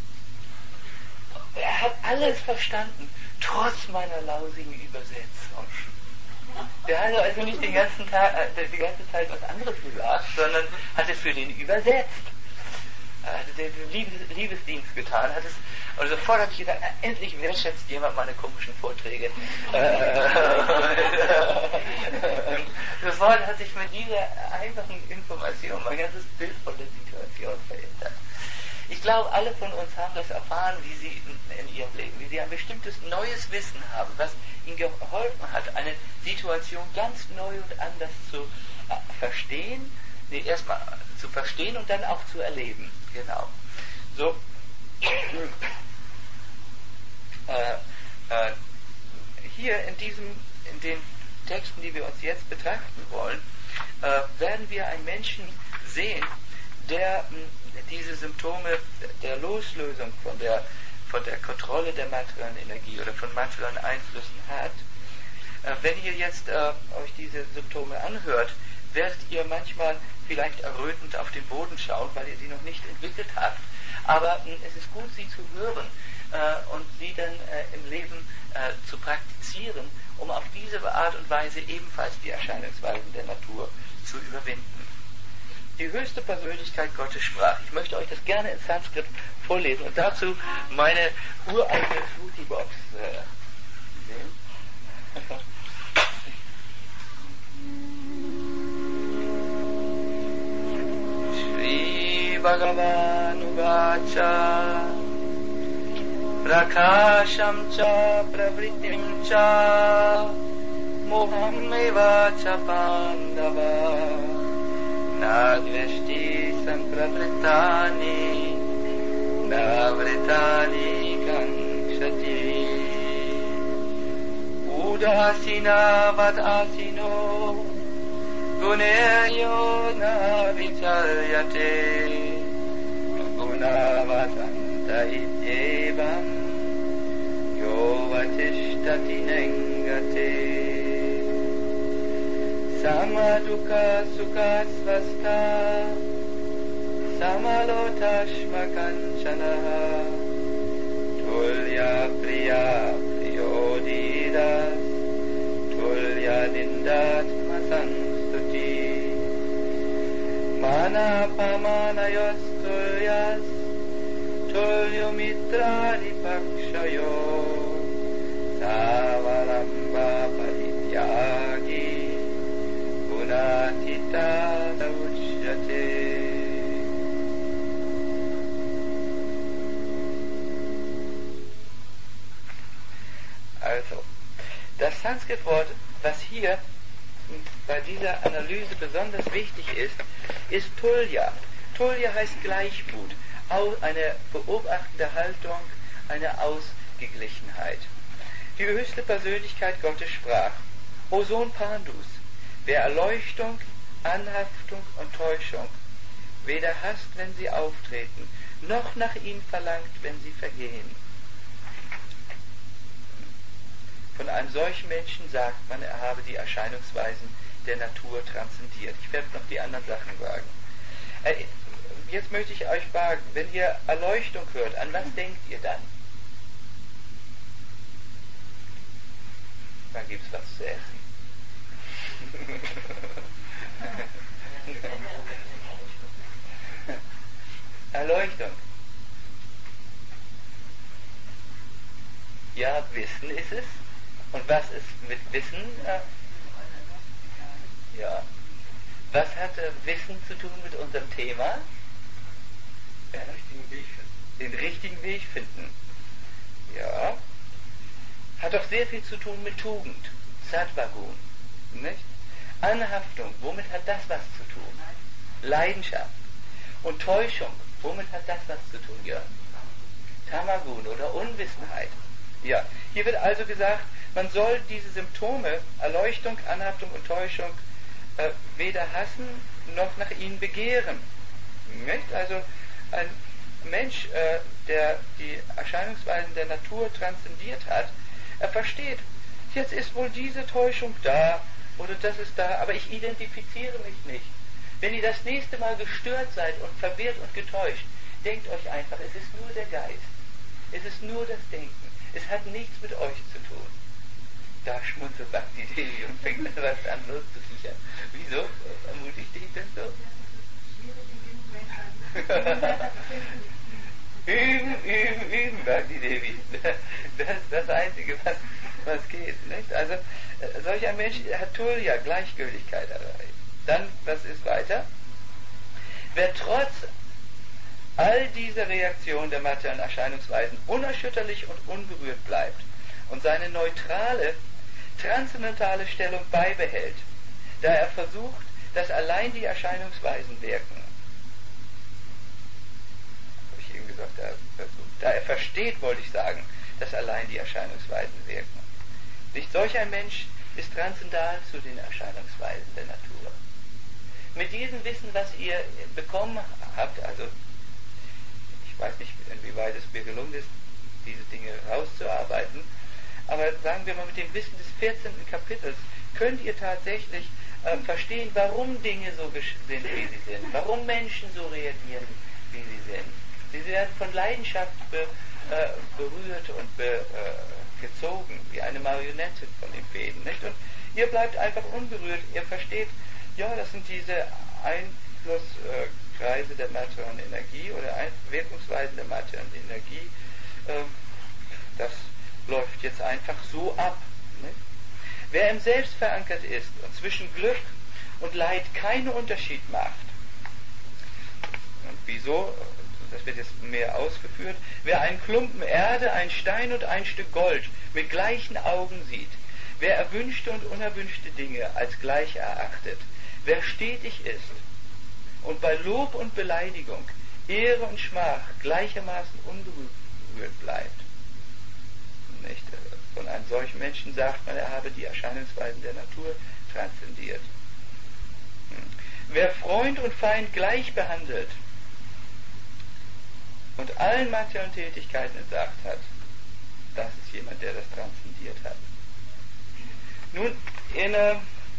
Er hat alles verstanden, trotz meiner lausigen Übersetzung. Der hatte also nicht den ganzen Tag, die ganze Zeit was anderes gesagt, sondern hatte für den übersetzt. Er hatte den Liebes, Liebesdienst getan, hat es, und sofort habe ich gesagt, endlich wertschätzt jemand meine komischen Vorträge. Sofort hat sich mit dieser einfachen Information mein ganzes Bild von der Situation verändert. Ich glaube, alle von uns haben das erfahren, wie sie in ihrem Leben, wie sie ein bestimmtes neues Wissen haben, was ihnen geholfen hat, eine Situation ganz neu und anders zu äh, verstehen, nee, erstmal zu verstehen und dann auch zu erleben. Genau. So, äh, äh, hier in diesem, in den Texten, die wir uns jetzt betrachten wollen, äh, werden wir einen Menschen sehen, der mh, diese Symptome der Loslösung von der, von der Kontrolle der materiellen Energie oder von materiellen Einflüssen hat. Äh, wenn ihr jetzt äh, euch diese Symptome anhört, werdet ihr manchmal vielleicht errötend auf den Boden schauen, weil ihr sie noch nicht entwickelt habt. Aber mh, es ist gut, sie zu hören äh, und sie dann äh, im Leben äh, zu praktizieren, um auf diese Art und Weise ebenfalls die Erscheinungsweisen der Natur zu überwinden. Die höchste Persönlichkeit Gottes sprach. Ich möchte euch das gerne in Sanskrit vorlesen und dazu meine uralte Shruti-Box äh, nehmen. Shri Bhagavan Uvacha Prakasham cha pravritim cha Moham eva cha pandava Nadveshti sampravritani Navritani kankshati Udasina vadasino Guneyo na vicharyate Gunavasanta ityevam Yo vatishtati nengate Samaduka sukha svasta Samalotashma kanchana Tulya priya priyodidas Tulya nindatma sanstuti Mana pamanayos tulyas Tulyo mitrani pakshayo Savalamba parityagi Gunatita uchyate. Also, das Sanskrit-Wort, was hier bei dieser Analyse besonders wichtig ist, ist Tulya. Tulya heißt Gleichmut, eine beobachtende Haltung, eine Ausgeglichenheit. Die höchste Persönlichkeit Gottes sprach, O Sohn Pandus, wer Erleuchtung, Anhaftung und Täuschung weder hasst, wenn sie auftreten, noch nach ihnen verlangt, wenn sie vergehen. Von einem solchen Menschen sagt man, er habe die Erscheinungsweisen der Natur transzendiert. Ich werde noch die anderen Sachen sagen. Äh, jetzt möchte ich euch fragen, wenn ihr Erleuchtung hört, an was denkt ihr dann? Da gibt es was zu essen. Erleuchtung. Ja, Wissen ist es. Und was ist mit Wissen? Äh, ja. Was hat äh, Wissen zu tun mit unserem Thema? Den richtigen Weg finden. Den richtigen Weg finden. Ja. Hat doch sehr viel zu tun mit Tugend. Sattvagun, nicht? Anhaftung, womit hat das was zu tun? Leidenschaft. Und Täuschung, womit hat das was zu tun, Jörn? Tamagun oder Unwissenheit. Ja, hier wird also gesagt, man soll diese Symptome, Erleuchtung, Anhaftung und Täuschung, äh, weder hassen noch nach ihnen begehren. Nicht? Also ein Mensch, äh, der die Erscheinungsweisen der Natur transzendiert hat, er versteht, jetzt ist wohl diese Täuschung da oder das ist da, aber ich identifiziere mich nicht. Wenn ihr das nächste Mal gestört seid und verwirrt und getäuscht, denkt euch einfach, es ist nur der Geist. Es ist nur das Denken. Es hat nichts mit euch zu tun. Da schmunzelt Bhakti Devi und fängt an, was an loszukichern. Wieso? Ermutigt dich das so? üben, üben, üben, Bhakti Devi. Das ist das Einzige, was, was geht. Nicht? Also, solch ein Mensch hat Tulya, Gleichgültigkeit erreicht. Dann, was ist weiter? Wer trotz all dieser Reaktionen der materiellen Erscheinungsweisen unerschütterlich und unberührt bleibt und seine neutrale, transzendentale Stellung beibehält, da er versucht, dass allein die Erscheinungsweisen wirken. Habe ich eben gesagt, er versucht. Da er versteht, wollte ich sagen, dass allein die Erscheinungsweisen wirken. Nicht solch ein Mensch ist transzendal zu den Erscheinungsweisen der Natur. Mit diesem Wissen, was ihr bekommen habt, also ich weiß nicht, inwieweit es mir gelungen ist, diese Dinge rauszuarbeiten, aber sagen wir mal, mit dem Wissen des vierzehnten Kapitels könnt ihr tatsächlich äh, verstehen, warum Dinge so sind, wie sie sind, warum Menschen so reagieren, wie sie sind. Sie werden von Leidenschaft be, äh, berührt und be, äh, gezogen, wie eine Marionette von den Fäden, nicht? Und ihr bleibt einfach unberührt, ihr versteht, ja, das sind diese Einflusskreise der materiellen Energie oder Wirkungsweisen der materiellen Energie. Das läuft jetzt einfach so ab. Nicht? Wer im Selbst verankert ist und zwischen Glück und Leid keinen Unterschied macht, und wieso, das wird jetzt mehr ausgeführt, wer einen Klumpen Erde, einen Stein und ein Stück Gold mit gleichen Augen sieht, wer erwünschte und unerwünschte Dinge als gleich erachtet, wer stetig ist und bei Lob und Beleidigung, Ehre und Schmach gleichermaßen unberührt bleibt. Nicht? Von einem solchen Menschen sagt man, er habe die Erscheinungsweisen der Natur transzendiert. Wer Freund und Feind gleich behandelt und allen materiellen Tätigkeiten entsagt hat, das ist jemand, der das transzendiert hat. Nun, in äh,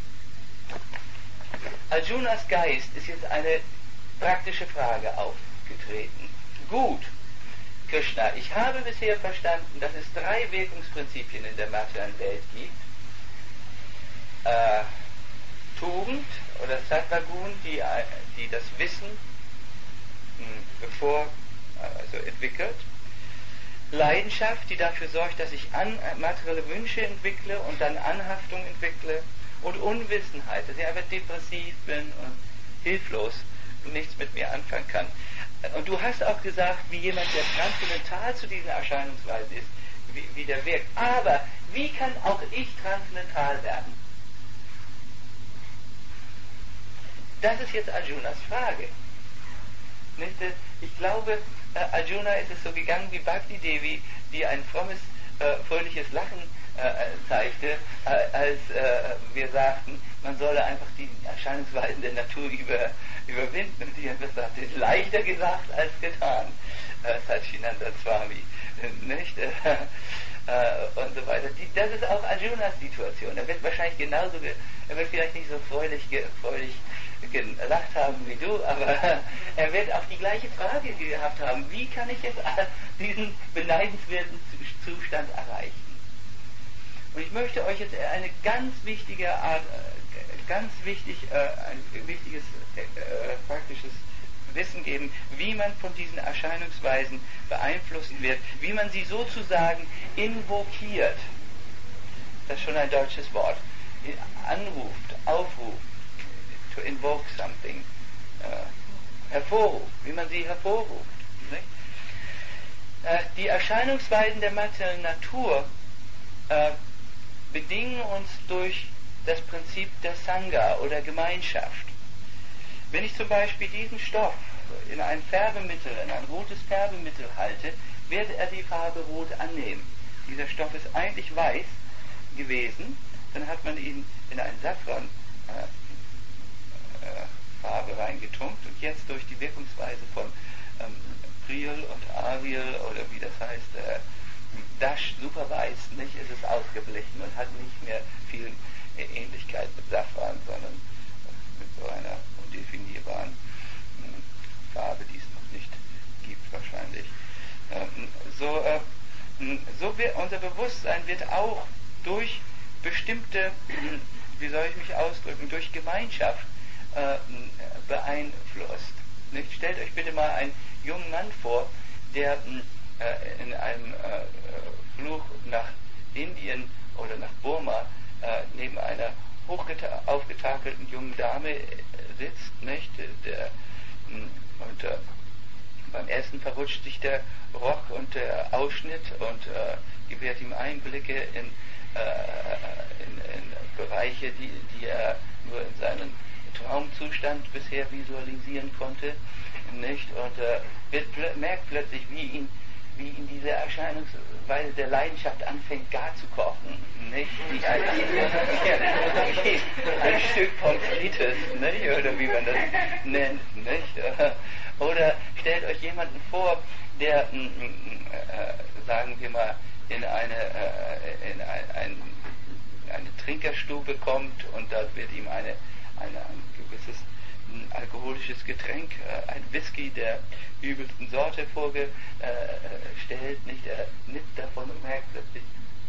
Arjunas Geist ist jetzt eine praktische Frage aufgetreten. Gut, Krishna, ich habe bisher verstanden, dass es drei Wirkungsprinzipien in der materiellen Welt gibt. Äh, Tugend oder Sattvagun, die, die das Wissen mh, bevor, also entwickelt. Leidenschaft, die dafür sorgt, dass ich an, materielle Wünsche entwickle und dann Anhaftung entwickle. Und Unwissenheit, dass ich einfach depressiv bin und hilflos und nichts mit mir anfangen kann. Und du hast auch gesagt, wie jemand, der transzendental zu diesen Erscheinungsweisen ist, wie, wie der wirkt. Aber wie kann auch ich transzendental werden? Das ist jetzt Arjunas Frage. Ich glaube, Arjuna ist es so gegangen wie Bhakti Devi, die ein frommes, äh, fröhliches Lachen äh, zeigte, äh, als äh, wir sagten, man solle einfach die Erscheinungsweisen der Natur über, überwinden. Und die hat gesagt, das ist leichter gesagt als getan, äh, Satchinanda Swami. Nicht? Äh, und so weiter. Die, das ist auch Arjunas Situation. Er wird wahrscheinlich genauso, ge, er wird vielleicht nicht so fröhlich, ge, fröhlich gelacht haben wie du, aber er wird auch die gleiche Frage gehabt haben, wie kann ich jetzt diesen beneidenswerten Zustand erreichen? Und ich möchte euch jetzt eine ganz wichtige Art, ganz wichtig, ein wichtiges praktisches Wissen geben, wie man von diesen Erscheinungsweisen beeinflusst wird, wie man sie sozusagen invokiert. Das ist schon ein deutsches Wort. Anruft, aufruft. To invoke something, äh, hervorruft, wie man sie hervorruft. Nicht? Äh, die Erscheinungsweisen der materiellen Natur äh, bedingen uns durch das Prinzip der Sangha oder Gemeinschaft. Wenn ich zum Beispiel diesen Stoff in ein Färbemittel, in ein rotes Färbemittel halte, wird er die Farbe rot annehmen. Dieser Stoff ist eigentlich weiß gewesen, dann hat man ihn in ein Safran äh, äh, Farbe reingetunkt und jetzt durch die Wirkungsweise von ähm, Priel und Ariel oder wie das heißt, äh, Dash, superweiß, nicht, ist es ausgeblichen und hat nicht mehr viel äh, Ähnlichkeit mit Safran, sondern äh, mit so einer undefinierbaren äh, Farbe, die es noch nicht gibt wahrscheinlich. Ähm, so, äh, so wird unser Bewusstsein wird auch durch bestimmte, wie soll ich mich ausdrücken, durch Gemeinschaft äh, beeinflusst. Nicht? Stellt euch bitte mal einen jungen Mann vor, der äh, in einem äh, Flug nach Indien oder nach Burma äh, neben einer hochaufgetakelten jungen Dame sitzt, nicht? Der, und äh, beim Essen verrutscht sich der Rock und der Ausschnitt und äh, gewährt ihm Einblicke in, äh, in, in Bereiche, die, die er nur in seinem Traumzustand bisher visualisieren konnte, nicht? Und äh, wird pl- merkt plötzlich, wie ihn, wie ihn diese Erscheinungsweise der Leidenschaft anfängt gar zu kochen, nicht? Wie ein, wie ein Stück Pommes frites, nicht? Oder wie man das nennt, nicht? Oder stellt euch jemanden vor, der, äh, sagen wir mal, in eine, äh, in ein, ein, eine Trinkerstube kommt und dort wird ihm eine, eine, ein gewisses ein alkoholisches Getränk, äh, ein Whisky der übelsten Sorte vorgestellt, nicht? Er nippt davon und merkt plötzlich,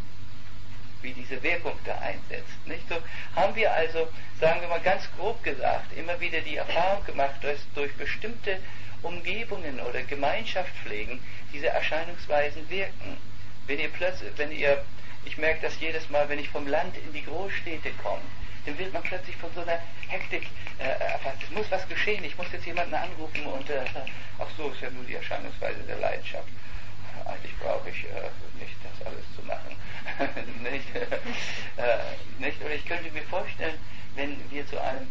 wie diese Wirkung da einsetzt. Nicht? So haben wir also, sagen wir mal ganz grob gesagt, immer wieder die Erfahrung gemacht, dass durch bestimmte Umgebungen oder Gemeinschaftspflegen diese Erscheinungsweisen wirken. Wenn ihr plötzlich, wenn ihr, ich merke das jedes Mal, wenn ich vom Land in die Großstädte komme, dann wird man plötzlich von so einer Hektik äh, erfasst. Es muss was geschehen, ich muss jetzt jemanden anrufen und äh, ach so, ist ja nur die Erscheinungsweise der Leidenschaft. Eigentlich brauche ich äh, nicht das alles zu machen. nicht, äh, nicht? Oder ich könnte mir vorstellen, wenn wir zu einem,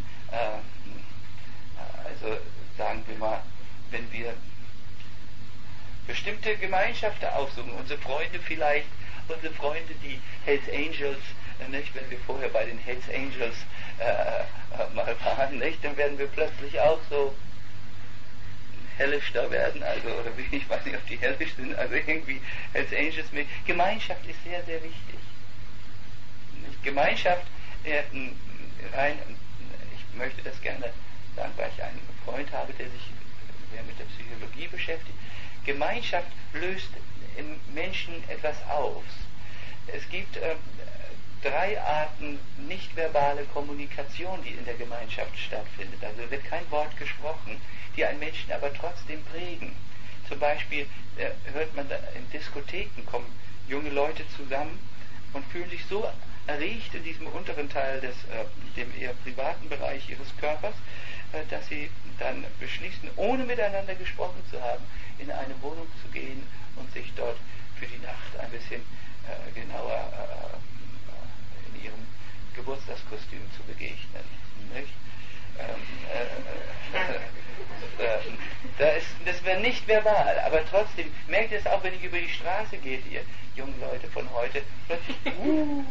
äh, also sagen wir mal, wenn wir bestimmte Gemeinschaften aufsuchen, unsere Freunde vielleicht, unsere Freunde, die Hells Angels, nicht, wenn wir vorher bei den Hells Angels äh, äh, mal waren, nicht, dann werden wir plötzlich auch so hellisch da werden, also, oder wie, ich weiß nicht, ob die hellisch sind, also irgendwie Hells Angels mit. Gemeinschaft ist sehr, sehr wichtig. Nicht? Gemeinschaft, äh, rein, ich möchte das gerne sagen, weil ich einen Freund habe, der sich sehr mit der Psychologie beschäftigt. Gemeinschaft löst im Menschen etwas aus. Es gibt äh, drei Arten nichtverbale Kommunikation, die in der Gemeinschaft stattfindet. Also wird kein Wort gesprochen, die einen Menschen aber trotzdem prägen. Zum Beispiel äh, hört man da in Diskotheken, kommen junge Leute zusammen und fühlen sich so erregt in diesem unteren Teil des, äh, dem eher privaten Bereich ihres Körpers, äh, dass sie dann beschließen, ohne miteinander gesprochen zu haben, in eine Wohnung zu gehen und sich dort für die Nacht ein bisschen äh, genauer äh, in ihrem Geburtstagskostüm zu begegnen. Nicht? Ähm, äh, äh, äh, da ist, das wäre nicht verbal, aber trotzdem, merkt ihr es auch, wenn ich über die Straße geht, ihr jungen Leute von heute, plötzlich, uh,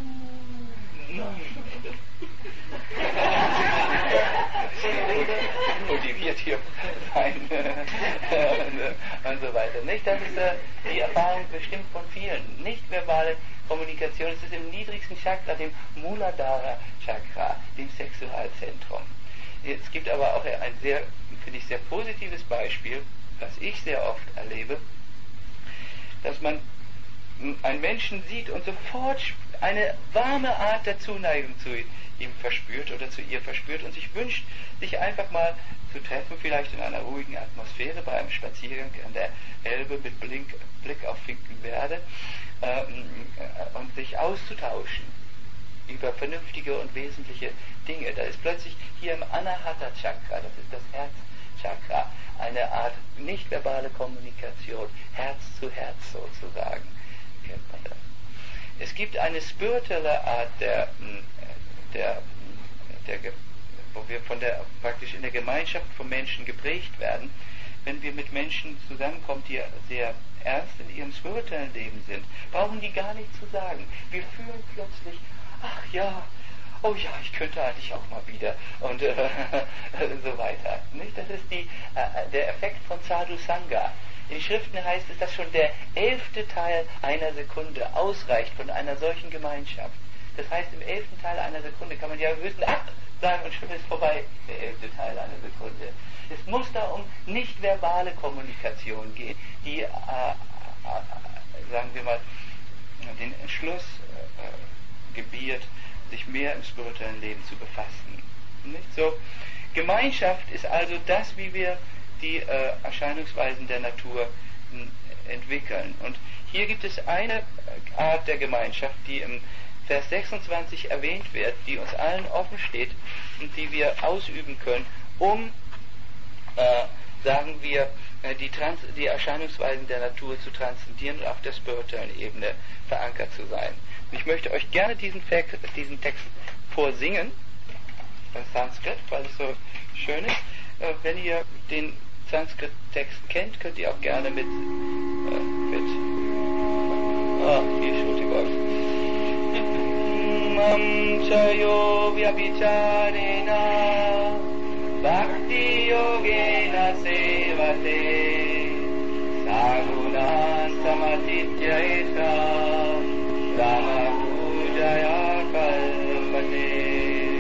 motiviert hier sein und so weiter. Nicht? Das ist äh, die Erfahrung bestimmt von vielen. Nicht-verbale Kommunikation, es ist im niedrigsten Chakra, dem Muladhara Chakra, dem Sexualzentrum. Es gibt aber auch ein sehr, finde ich, sehr positives Beispiel, das ich sehr oft erlebe, dass man einen Menschen sieht und sofort eine warme Art der Zuneigung zu ihm verspürt oder zu ihr verspürt und sich wünscht, sich einfach mal zu treffen, vielleicht in einer ruhigen Atmosphäre bei einem Spaziergang an der Elbe mit Blick, Blick auf Finkenwerder ähm, und sich auszutauschen über vernünftige und wesentliche Dinge. Da ist plötzlich hier im Anahata Chakra, das ist das Herzchakra, eine Art nicht-verbale Kommunikation, Herz zu Herz sozusagen, kennt man das. Es gibt eine spirituelle Art der, der, der, wo wir von der, praktisch in der Gemeinschaft von Menschen geprägt werden. Wenn wir mit Menschen zusammenkommen, die sehr ernst in ihrem spirituellen Leben sind, brauchen die gar nichts zu sagen. Wir fühlen plötzlich, ach ja, oh ja, ich könnte eigentlich auch mal wieder und äh, so weiter. Nicht? Das ist die, äh, der Effekt von Sadhu Sangha. In den Schriften heißt es, dass schon der elfte Teil einer Sekunde ausreicht von einer solchen Gemeinschaft. Das heißt, im elften Teil einer Sekunde kann man ja höchstens ach sagen und schon ist vorbei, der elfte Teil einer Sekunde. Es muss da um nicht verbale Kommunikation gehen, die, äh, äh, sagen wir mal, den Entschluss äh, gebiert, sich mehr im spirituellen Leben zu befassen. Nicht so? Gemeinschaft ist also das, wie wir die äh, Erscheinungsweisen der Natur äh, entwickeln. Und hier gibt es eine Art der Gemeinschaft, die im Vers sechsundzwanzig erwähnt wird, die uns allen offen steht und die wir ausüben können, um, äh, sagen wir, äh, die, Trans- die Erscheinungsweisen der Natur zu transzendieren und auf der spirituellen Ebene verankert zu sein. Ich möchte euch gerne diesen, Ver- diesen Text vorsingen, in Sanskrit, weil es so schön ist. Äh, wenn ihr den Sanskrit-Text kennt, könnt ihr auch gerne mit, äh, mit ah, hier ist die Wolf. Mam chayo vyabhicharena bhakti yogena sevate sagunan samatityaesa Rama Pujaya Kalpate.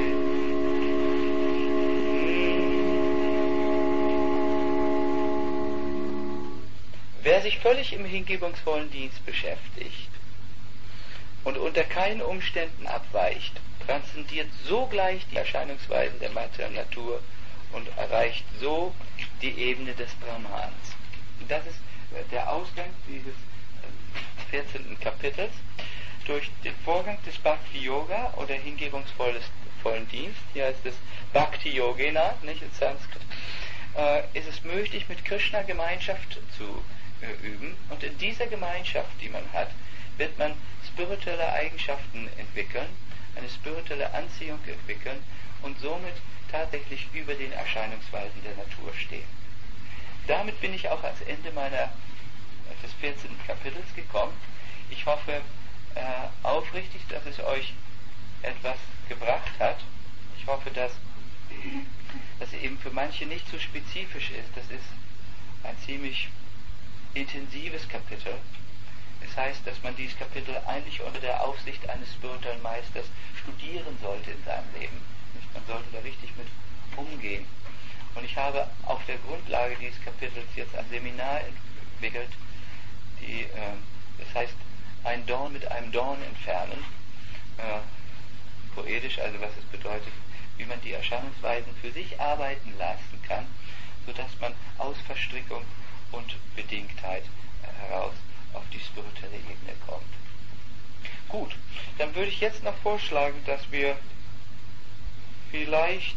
Wer sich völlig im hingebungsvollen Dienst beschäftigt und unter keinen Umständen abweicht, transzendiert sogleich die Erscheinungsweisen der materiellen Natur und erreicht so die Ebene des Brahmans. Und das ist der Ausgang dieses vierzehnten Kapitels. Durch den Vorgang des Bhakti Yoga oder hingebungsvollen Dienst, hier heißt es Bhakti Yogena, nicht in Sanskrit, äh, ist es möglich, mit Krishna Gemeinschaft zu äh, üben. Und in dieser Gemeinschaft, die man hat, wird man spirituelle Eigenschaften entwickeln, eine spirituelle Anziehung entwickeln und somit tatsächlich über den Erscheinungsweisen der Natur stehen. Damit bin ich auch ans Ende meiner, des vierzehnten Kapitels gekommen. Ich hoffe äh, aufrichtig, dass es euch etwas gebracht hat. Ich hoffe, dass das eben für manche nicht so spezifisch ist. Das ist ein ziemlich intensives Kapitel. Es heißt, dass man dieses Kapitel eigentlich unter der Aufsicht eines spirituellen Meisters studieren sollte in seinem Leben. Man sollte da richtig mit umgehen. Und ich habe auf der Grundlage dieses Kapitels jetzt ein Seminar entwickelt, die, äh, das heißt, ein Dorn mit einem Dorn entfernen, äh, poetisch, also was es bedeutet, wie man die Erscheinungsweisen für sich arbeiten lassen kann, sodass man aus Verstrickung und Bedingtheit heraus auf die spirituelle Ebene kommt. Gut, dann würde ich jetzt noch vorschlagen, dass wir vielleicht,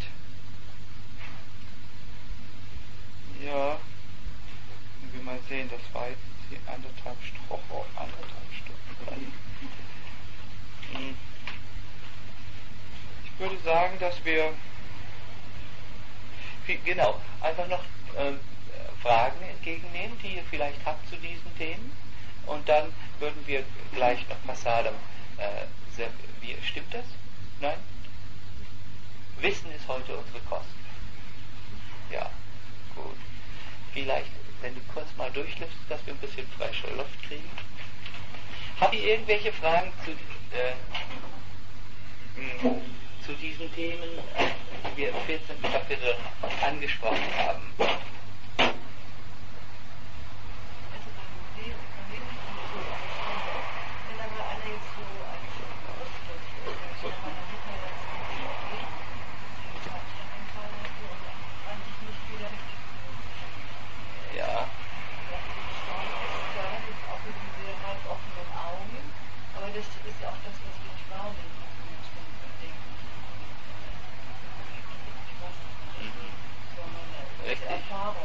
ja, wir mal sehen, das war jetzt die anderthalb Stunden, oh, anderthalb Stunden. Ich würde sagen, dass wir, genau, einfach noch äh, Fragen entgegennehmen, die ihr vielleicht habt zu diesen Themen. Und dann würden wir gleich noch Prasadam äh, servieren. Stimmt das? Nein? Wissen ist heute unsere Kost. Ja, gut. Vielleicht, wenn du kurz mal durchlüftest, dass wir ein bisschen frische Luft kriegen. Habt ihr irgendwelche Fragen zu, äh, mh, zu diesen Themen, die wir im vierzehnten Kapitel angesprochen haben? Ja. Aber das ist ja auch das, was wir nicht wahrnehmen. Richtig. Erfahrung.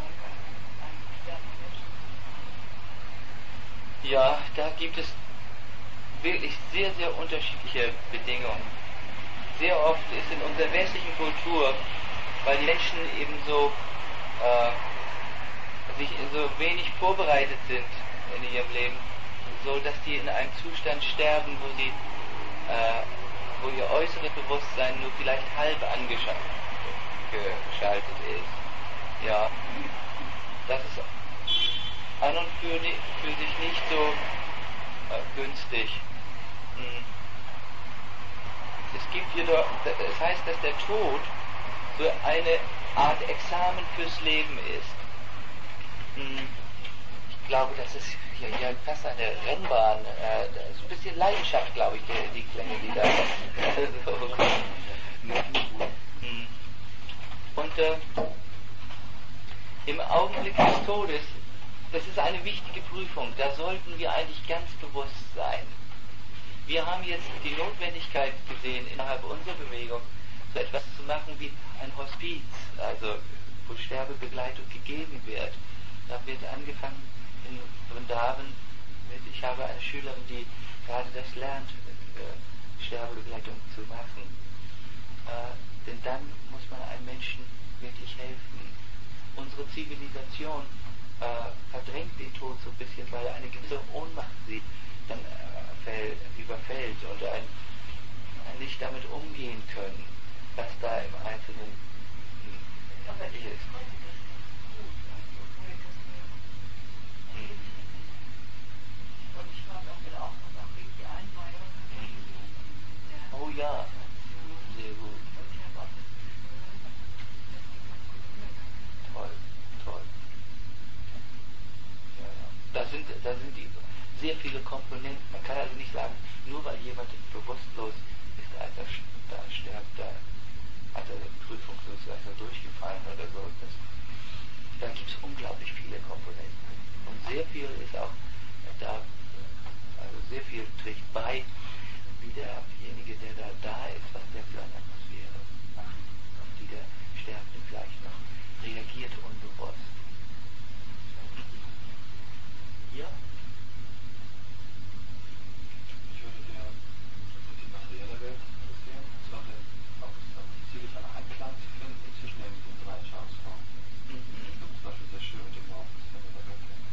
Ja, da gibt es wirklich sehr, sehr unterschiedliche Bedingungen. Sehr oft ist in unserer westlichen Kultur, weil die Menschen eben so äh, sich so wenig vorbereitet sind in ihrem Leben, so dass die in einem Zustand sterben, wo sie, äh, wo ihr äußeres Bewusstsein nur vielleicht halb angeschaltet ist. Ja, das ist an und für, die, für sich nicht so äh, günstig. Hm. Es gibt jedoch, es heißt, dass der Tod so eine Art Examen fürs Leben ist. Hm. Ich glaube, das ist hier, hier fast eine Rennbahn. Äh, das ist ein bisschen Leidenschaft, glaube ich, die, die Klänge, die da so kommen. Hm. Und äh, im Augenblick des Todes, das ist eine wichtige Prüfung, da sollten wir eigentlich ganz bewusst sein. Wir haben jetzt die Notwendigkeit gesehen, innerhalb unserer Bewegung so etwas zu machen wie ein Hospiz, also wo Sterbebegleitung gegeben wird. Da wird angefangen in Vrindavan mit, ich habe eine Schülerin, die gerade das lernt, äh, Sterbebegleitung zu machen. Äh, denn dann muss man einem Menschen wirklich helfen. Unsere Zivilisation äh, verdrängt den Tod so ein bisschen, weil eine gewisse Ohnmacht sie dann äh, fällt, überfällt und ein, ein nicht damit umgehen können, was da im Einzelnen ist. Oh ja, sehr gut. Toll, toll. Ja, ja. Da sind, da sind die sehr viele Komponenten. Man kann also nicht sagen, nur weil jemand bewusstlos ist, als er da stirbt, da hat er die Prüfung sozusagen durchgefallen oder so. Das, da gibt es unglaublich viele Komponenten. Und sehr viel ist auch da, also sehr viel trägt bei, wie derjenige, der da da ist, was der für eine Atmosphäre macht, auf die der Sterbende vielleicht noch reagiert unbewusst. Ja? Ich würde eher die materielle Welt interessieren, und zwar auch das Ziel ist, einen Einklang zu finden zwischen den, den drei Schauungsformen. Mhm. Ich finde zum Beispiel sehr schön mit dem Morgen, das ist ja der Götter.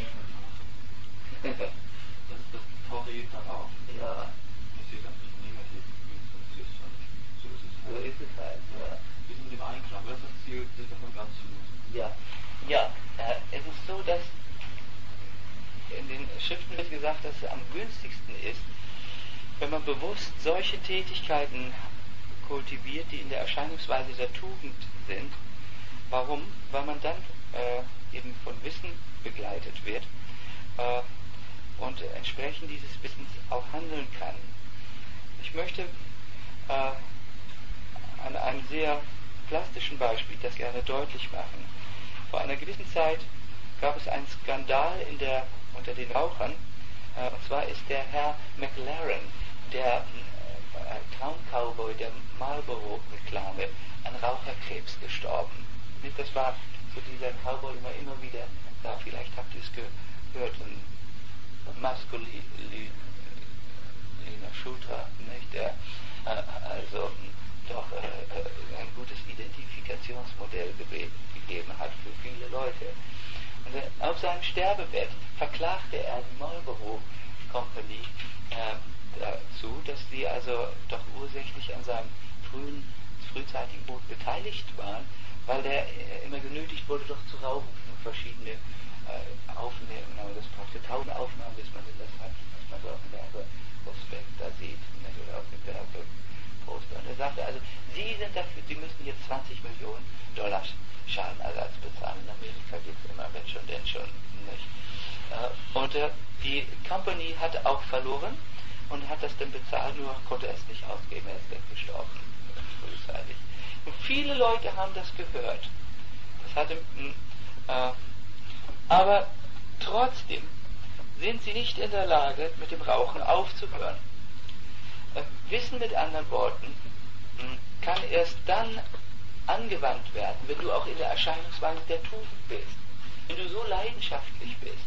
Das ist das Tauche dann auch. Ja. Das ist dann nicht negativ. Das ist halt, so ist es halt. So ist es halt, ja. Wir sind im Einklang. Was ist das Ziel, sich davon ganz zu lösen? Ja, ja. Äh, es ist so, dass in den Schriften wird gesagt, dass es am günstigsten ist, wenn man bewusst solche Tätigkeiten kultiviert, die in der Erscheinungsweise der Tugend sind. Warum? Weil man dann äh, eben von Wissen begleitet wird äh, und entsprechend dieses Wissens auch handeln kann. Ich möchte äh, an einem sehr plastischen Beispiel das gerne deutlich machen. Vor einer gewissen Zeit gab es einen Skandal in der, unter den Rauchern, äh, und zwar ist der Herr McLaren, der äh, Traum-Cowboy der Marlboro-Reklame, an Raucherkrebs gestorben. Nicht? Das war so dieser Cowboy, den man immer wieder sagt, vielleicht habt ihr es gehört, ein maskuliner Shooter, nicht? Der äh, also doch äh, ein gutes Identifikationsmodell gegeben hat für viele Leute. Und äh, auf seinem Sterbebett verklagte er die Marlboro Company äh, dazu, dass sie also doch ursächlich an seinem frühen, frühzeitigen Tod beteiligt waren, weil der äh, immer genötigt wurde, doch zu rauchen für verschiedene äh, Aufnahmen, das brauchte tausend Aufnahmen, bis man das hat, was man so auf dem Werbeprospekt da sieht, nicht? Oder auf dem Werbeposter. Und er sagte also, Sie sind dafür, Sie müssen jetzt zwanzig Millionen Dollar Schadenersatz bezahlen. In Amerika geht es immer, wenn schon, denn schon. Nicht? Äh, und äh, die Company hat auch verloren und hat das dann bezahlt, nur konnte er es nicht ausgeben, er ist weggestorben. Frühzeitig. Und viele Leute haben das gehört. Das hatte, äh, aber trotzdem sind sie nicht in der Lage, mit dem Rauchen aufzuhören. Äh, Wissen mit anderen Worten kann erst dann angewandt werden, wenn du auch in der Erscheinungsweise der Tugend bist. Wenn du so leidenschaftlich bist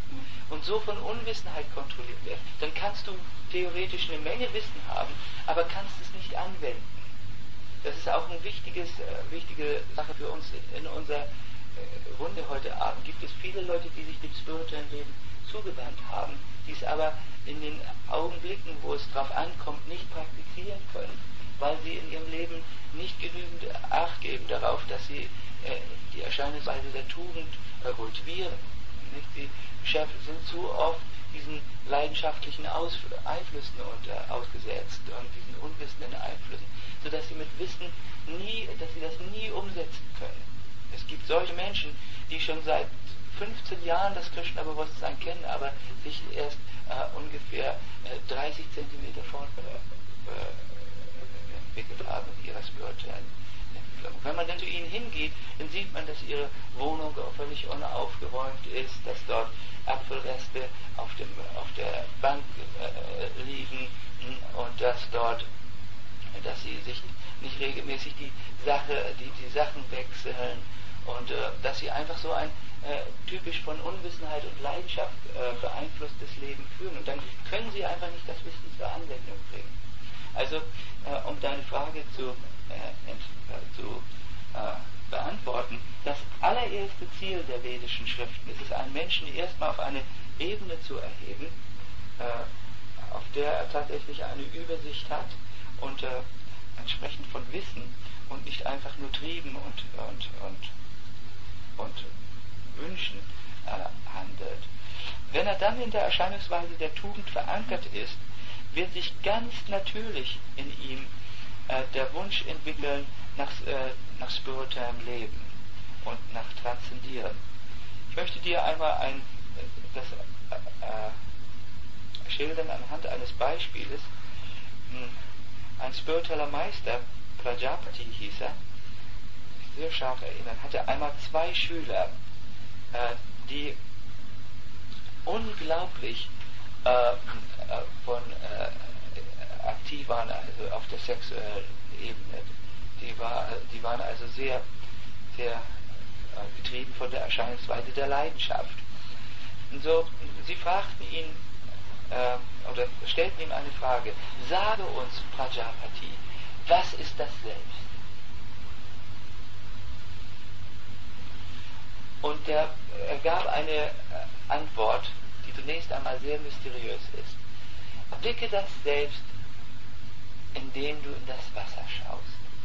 und so von Unwissenheit kontrolliert wird, dann kannst du theoretisch eine Menge Wissen haben, aber kannst es nicht anwenden. Das ist auch eine wichtiges, äh, wichtige Sache für uns in unserer äh, Runde heute Abend. Gibt es viele Leute, die sich dem spirituellen Leben zugewandt haben, die es aber in den Augenblicken, wo es darauf ankommt, nicht praktizieren können, weil sie in ihrem Leben nicht genügend Acht geben darauf, dass sie äh, die Erscheinungsweise der Tugend äh, kultivieren. Nicht? Sie sind zu oft diesen leidenschaftlichen Aus Einflüssen unter, ausgesetzt und diesen unwissenden Einflüssen, sodass sie mit Wissen nie, dass sie das nie umsetzen können. Es gibt solche Menschen, die schon seit fünfzehn Jahren das Krishna-Bewusstsein kennen, aber sich erst äh, ungefähr äh, dreißig Zentimeter fortentwickelt äh, haben in ihrer spirituellen Entwicklung. Wenn man dann zu ihnen hingeht, dann sieht man, dass ihre Wohnung völlig unaufgeräumt ist, dass dort Apfelreste auf, dem, auf der Bank äh, liegen und dass dort, dass sie sich nicht regelmäßig die Sache, die, die Sachen wechseln und äh, dass sie einfach so ein äh, typisch von Unwissenheit und Leidenschaft äh, beeinflusstes Leben führen. Und dann können sie einfach nicht das Wissen zur Anwendung bringen. Also, äh, um deine Frage zu, äh, ent, äh, zu äh, beantworten, das allererste Ziel der vedischen Schriften ist es, einen Menschen erstmal auf eine Ebene zu erheben, äh, auf der er tatsächlich eine Übersicht hat und äh, entsprechend von Wissen und nicht einfach nur Trieben und, und, und, und Wünschen äh, handelt. Wenn er dann in der Erscheinungsweise der Tugend verankert ist, wird sich ganz natürlich in ihm äh, der Wunsch entwickeln nach, äh, nach spirituellem Leben und nach Transzendieren. Ich möchte dir einmal ein, das äh, schildern anhand eines Beispieles. Ein spiritueller Meister, Prajapati hieß er, sehr scharf erinnern, hatte einmal zwei Schüler, äh, die unglaublich äh, äh, von äh, aktiv waren, also auf der sexuellen Ebene. Die, war, die waren also sehr, sehr äh, getrieben von der Erscheinungsweise der Leidenschaft. Und so, sie fragten ihn, äh, oder stellten ihm eine Frage: Sage uns, Prajapati, was ist das Selbst? Und er, er gab eine äh, Antwort, die zunächst einmal sehr mysteriös ist. Erblicke das Selbst, indem du in das Wasser schaust.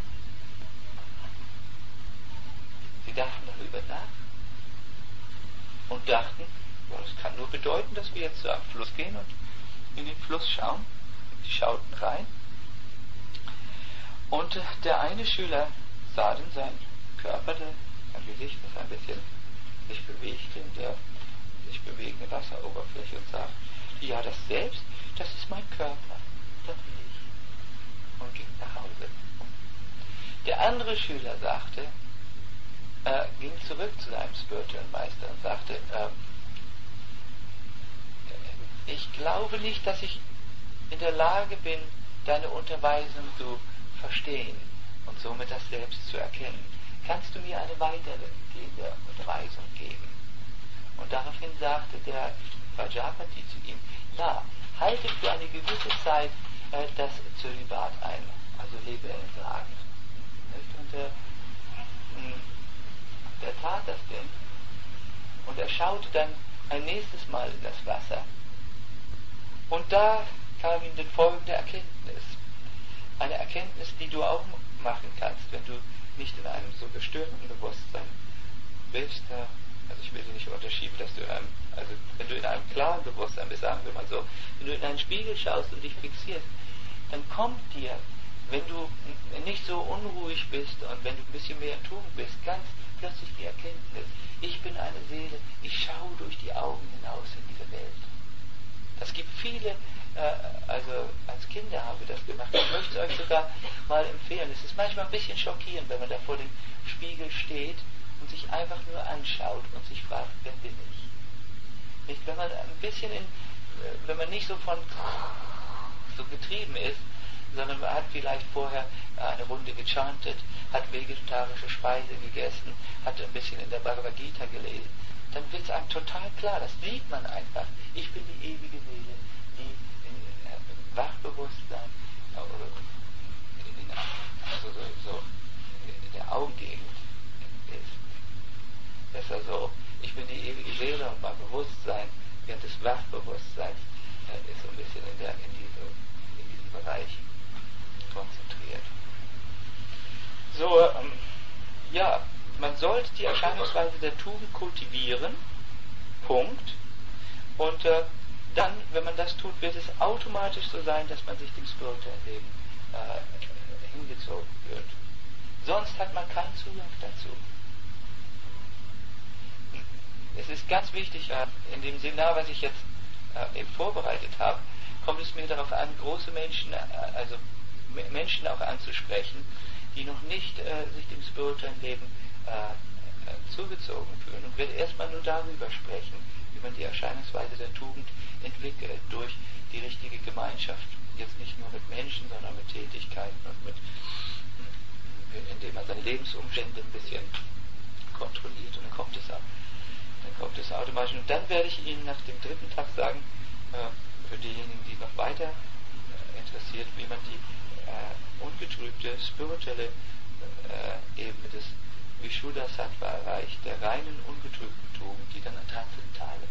Sie dachten darüber nach und dachten, ja, das kann nur bedeuten, dass wir jetzt zu einem Fluss gehen und in den Fluss schauen. Sie schauten rein und äh, der eine Schüler sah dann sein Körper, sein Gesicht, das ein bisschen sich bewegte in der sich bewegende Wasseroberfläche und sagte, ja, das Selbst, das ist mein Körper, das bin ich. Und ging nach Hause. Der andere Schüler sagte, äh, ging zurück zu seinem spirituellen Meister und sagte, äh, ich glaube nicht, dass ich in der Lage bin, deine Unterweisung zu verstehen und somit das Selbst zu erkennen. Kannst du mir eine weitergehende Unterweisung geben? Und daraufhin sagte der Prajapati zu ihm, ja, halte für eine gewisse Zeit äh, das Zölibat ein, also lebe entsagt. Und äh, der tat das denn und er schaute dann ein nächstes Mal in das Wasser und da kam ihm dann folgende Erkenntnis. Eine Erkenntnis, die du auch machen kannst, wenn du nicht in einem so gestörten Bewusstsein bist. Also ich will dir nicht unterschieben, dass du in einem, also wenn du in einem klaren Bewusstsein bist, sagen wir mal so, wenn du in einen Spiegel schaust und dich fixierst, dann kommt dir, wenn du nicht so unruhig bist und wenn du ein bisschen mehr in Tugend bist, ganz plötzlich die Erkenntnis, ich bin eine Seele, ich schaue durch die Augen hinaus in diese Welt. Das gibt viele, äh, also als Kinder haben wir das gemacht. Ich möchte es euch sogar mal empfehlen. Es ist manchmal ein bisschen schockierend, wenn man da vor dem Spiegel steht und sich einfach nur anschaut und sich fragt, wer bin ich? Nicht, wenn man ein bisschen in, wenn man nicht so von so getrieben ist, sondern man hat vielleicht vorher eine Runde gechantet, hat vegetarische Speise gegessen, hat ein bisschen in der Bhagavad Gita gelesen dann wird es einem total klar, das sieht man einfach. Ich bin die ewige Seele, die in äh, Wachbewusstsein äh, oder in, also so, so in der Augengegend ist. Das ist also, ich bin die ewige Seele und mein Bewusstsein während des Wachbewusstseins äh, ist so ein bisschen in, der, in, diese, in diesem Bereich konzentriert. So, ähm, ja, man sollte die Erscheinungsweise der Tugend kultivieren, Punkt. Und äh, dann, wenn man das tut, wird es automatisch so sein, dass man sich dem spirituellen Leben äh, hingezogen wird. Sonst hat man keinen Zugang dazu. Es ist ganz wichtig, äh, in dem Seminar, was ich jetzt äh, eben vorbereitet habe, kommt es mir darauf an, große Menschen, äh, also m- Menschen auch anzusprechen, die noch nicht äh, sich dem spirituellen Leben äh, äh, zugezogen fühlen, und werde erstmal nur darüber sprechen, wie man die Erscheinungsweise der Tugend entwickelt, durch die richtige Gemeinschaft, jetzt nicht nur mit Menschen, sondern mit Tätigkeiten und mit, indem man seine Lebensumstände ein bisschen kontrolliert, und dann kommt es ab. Dann kommt es automatisch. Und dann werde ich Ihnen nach dem dritten Tag sagen, äh, für diejenigen, die noch weiter äh, interessiert, wie man die äh, ungetrübte spirituelle äh, Ebene des Vishuddha-Sattva erreicht, der reinen, ungetrübten Tugend, die dann Transzendentale.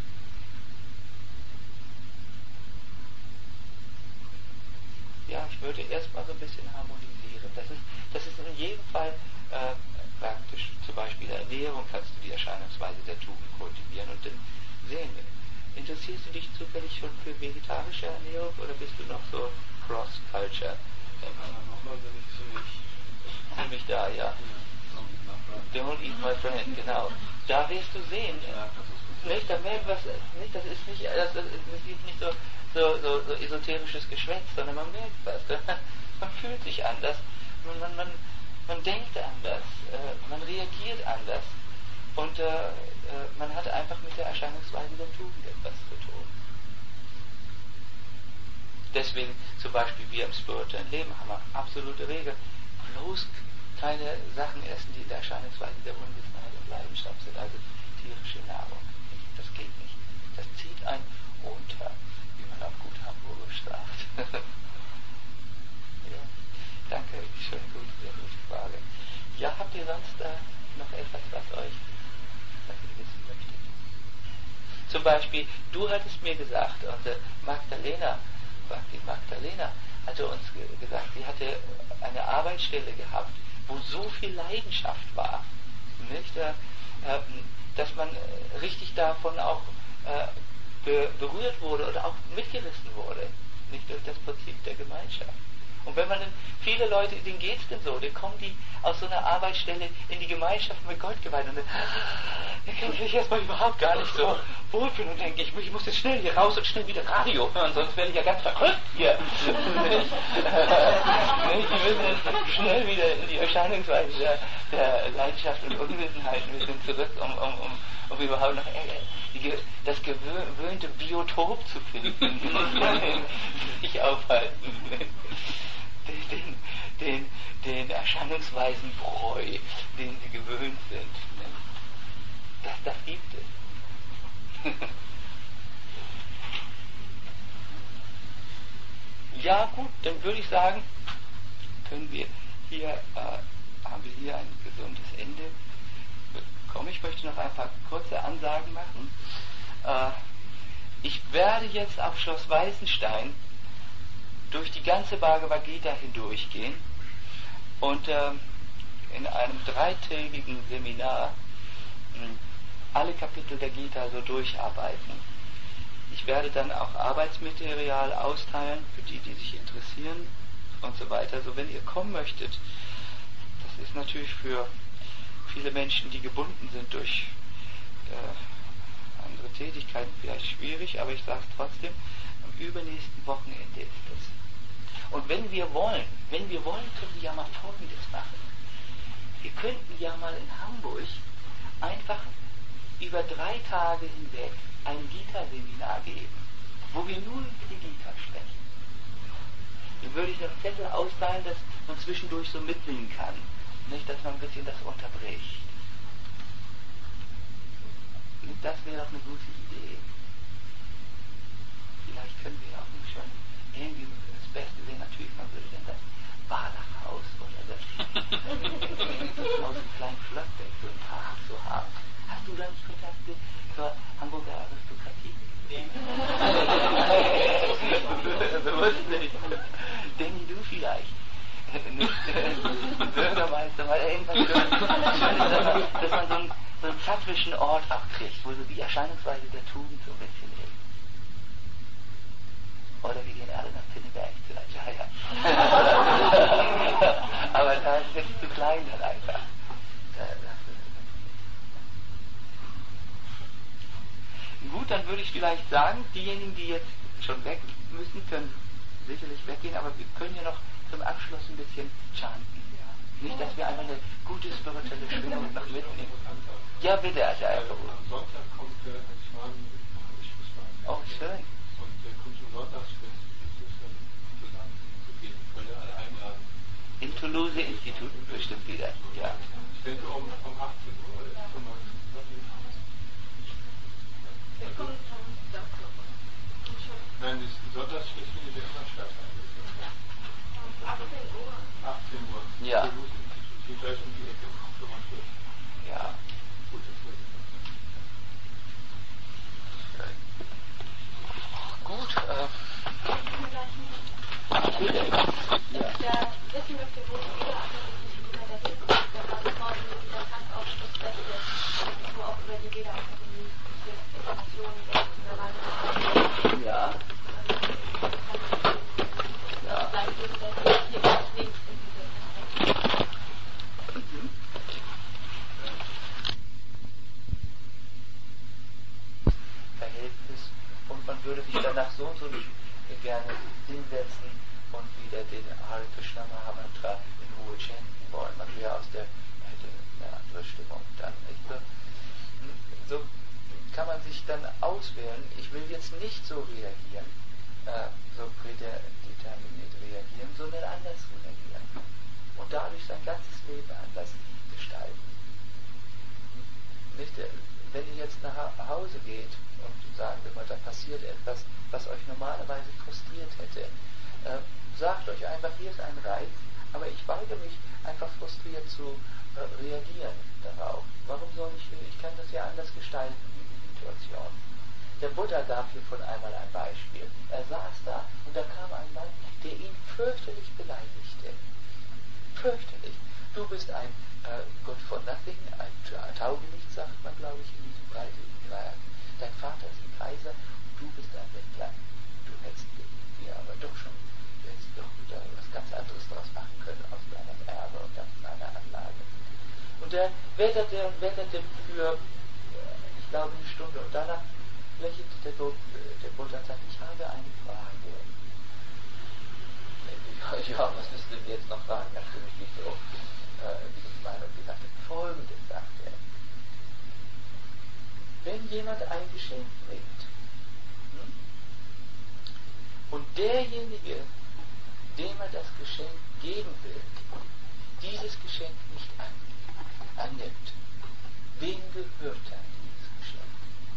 Ja, ich würde erstmal so ein bisschen harmonisieren. Das ist, das ist in jedem Fall äh, praktisch. Zum Beispiel der Ernährung kannst du die Erscheinungsweise der Tugend kultivieren und dann sehen. Interessierst du dich zufällig schon für vegetarische Ernährung oder bist du noch so Cross-Culture? Nochmal bin ich ziemlich, ziemlich da, ja. Don't eat my friend, genau. Da wirst du sehen, ja, nicht, da merkt was, nicht, das ist nicht, das ist nicht so, so, so, so esoterisches Geschwätz, sondern man merkt was. Man fühlt sich anders, man, man, man, man denkt anders, äh, man reagiert anders, und äh, äh, man hat einfach mit der Erscheinungsweise der Tugend etwas zu tun. Deswegen zum Beispiel wir im spirituellen Leben haben wir absolute Regel, bloß keine Sachen essen, die in der Erscheinungsweise der Unwissenheit und Leidenschaft sind, also tierische Nahrung. Das geht nicht. Das zieht einen runter, wie man auf gut Hamburgisch sagt. Ja, danke, schön, gut, sehr gute Frage. Ja, habt ihr sonst äh, noch etwas, was euch, was ihr wissen möchtet? Zum Beispiel, du hattest mir gesagt, unsere Magdalena, die Magdalena hatte uns ge- gesagt, sie hatte eine Arbeitsstelle gehabt, wo so viel Leidenschaft war, nicht? Äh, äh, dass man äh, richtig davon auch äh, be- berührt wurde oder auch mitgerissen wurde, nicht durch das Prinzip der Gemeinschaft. Und wenn man dann, viele Leute, denen geht es denn so, dann kommen die aus so einer Arbeitsstelle in die Gemeinschaft mit Gott geweiht, und dann, dann kann ich mich erstmal überhaupt gar nicht so wohlfühlen und denke, ich, ich muss jetzt schnell hier raus und schnell wieder Radio hören, sonst werde ich ja ganz verrückt hier. Nicht? Die müssen schnell wieder in die Erscheinungsweise der, der Leidenschaft und Unwissenheit ein bisschen zurück, um, um, um, um überhaupt noch äh, die, das gewöhnte Biotop zu finden, in sie sich aufhalten. Den, den, den Erscheinungsweisen Bräu, den sie gewöhnt sind. Das, das gibt es. Ja gut, dann würde ich sagen, können wir hier, äh, haben wir hier ein gesundes Ende bekommen. Ich möchte noch ein paar kurze Ansagen machen. Äh, ich werde jetzt auf Schloss Weißenstein durch die ganze Bhagavad Gita hindurchgehen und äh, in einem dreitägigen Seminar mh, alle Kapitel der Gita so durcharbeiten. Ich werde dann auch Arbeitsmaterial austeilen für die, die sich interessieren und so weiter. Also wenn ihr kommen möchtet, das ist natürlich für viele Menschen, die gebunden sind durch äh, andere Tätigkeiten, vielleicht schwierig, aber ich sage es trotzdem, am übernächsten Wochenende ist es. Und wenn wir wollen, wenn wir wollen, können wir ja mal Folgendes machen. Wir könnten ja mal in Hamburg einfach über drei Tage hinweg ein Gita-Seminar geben, wo wir nur über die Gita sprechen. Dann würde ich noch Zettel austeilen, dass man zwischendurch so mitnehmen kann. Nicht, dass man ein bisschen das unterbricht. Das wäre doch eine gute Idee. Vielleicht können wir auch nicht schon irgendwie, das Beste wäre natürlich, man würde dann das Badachhaus oder das Haus im kleinen Schlossberg so ein Park so haben. Hast du da nicht Kontakte zur Hamburger Aristokratie? Nee. Bewusst nicht. Danny, du vielleicht. Nicht Bürgermeister, weil irgendwas Schönes, dass man so einen, so einen zapfischen Ort auch kriegt, wo so die Erscheinungsweise der Tugend so ein bisschen ist. Oder wir gehen alle nach Pinneberg vielleicht, ja, ja. Aber da ist es zu klein dann einfach. Gut, dann würde ich vielleicht sagen, diejenigen, die jetzt schon weg müssen, können sicherlich weggehen, aber wir können ja noch zum Abschluss ein bisschen chanten. Ja. Nicht, dass wir einfach eine gute spirituelle Schwingung noch mitnehmen. Ja, bitte, also einfach. Am Sonntag kommt äh, ein Schwan mit Schusswein. Oh, schön. Und der kommt zum Sonntagsfest. Das ist dann zusammen zu gehen. Können wir alle einladen. Im Toulouse-Institut bestimmt wieder, ja. Ich denke um, um achtzehn Uhr oder fünfundneunzig. Nein, das Sonntagsfest findet ja immer statt. achtzehn Uhr. Ja. Hier gleich um die Ecke. Ja. Gut, das würde ich Gut, äh. Bitte. Ja. Der Wissen möchte, wo die Wiederanwendung wieder dahin ist, der war sofort mit dieser Tankaufschlussfeste, wo auch über die Wiederanwendung Informationen werden. Ja. Ja. Verhältnis und man würde sich danach so und so nicht gerne hinsetzen und wieder den Hare Krishna Mahamantra in Ruhe chanten wollen. Man wäre aus der, hätte eine andere Stimmung dann. Nicht? So, so kann man sich dann auswählen, ich will jetzt nicht so reagieren, äh, so prädeterminiert reagieren, sondern anders reagieren. Und dadurch sein ganzes Leben anders gestalten. Nicht, wenn ihr jetzt nach Hause geht und sagen wir mal, da passiert etwas, was euch normalerweise frustriert hätte, äh, sagt euch einfach, hier ist ein Reiz, aber ich weigere mich einfach frustriert zu äh, reagieren darauf. Warum soll ich, ich kann das ja anders gestalten, diese Situation. Der Buddha gab hiervon einmal ein Beispiel. Er saß da und da kam ein Mann, der ihn fürchterlich beleidigte. Fürchterlich. Du bist ein äh, Good for Nothing, ein Taugenicht, sagt man, glaube ich, in diesem Breite. Dein Vater ist ein Kaiser und du bist ein Bettler. Du hättest dir aber doch schon, du hättest doch da was ganz anderes draus machen können aus deinem Erbe und aus deiner Anlage. Und er wetterte und wetterte für, ich glaube, eine Stunde. Und danach lächelte der, der Buddha und sagte, ich habe eine Frage. Ja, was müsst ihr mir jetzt noch fragen, nachdem ich dich so äh, diese Meinung gesagt habe? Folgendes, sagt er. Wenn jemand ein Geschenk bringt, hm, und derjenige, dem er das Geschenk geben will, dieses Geschenk nicht annimmt, wem gehört dann dieses Geschenk?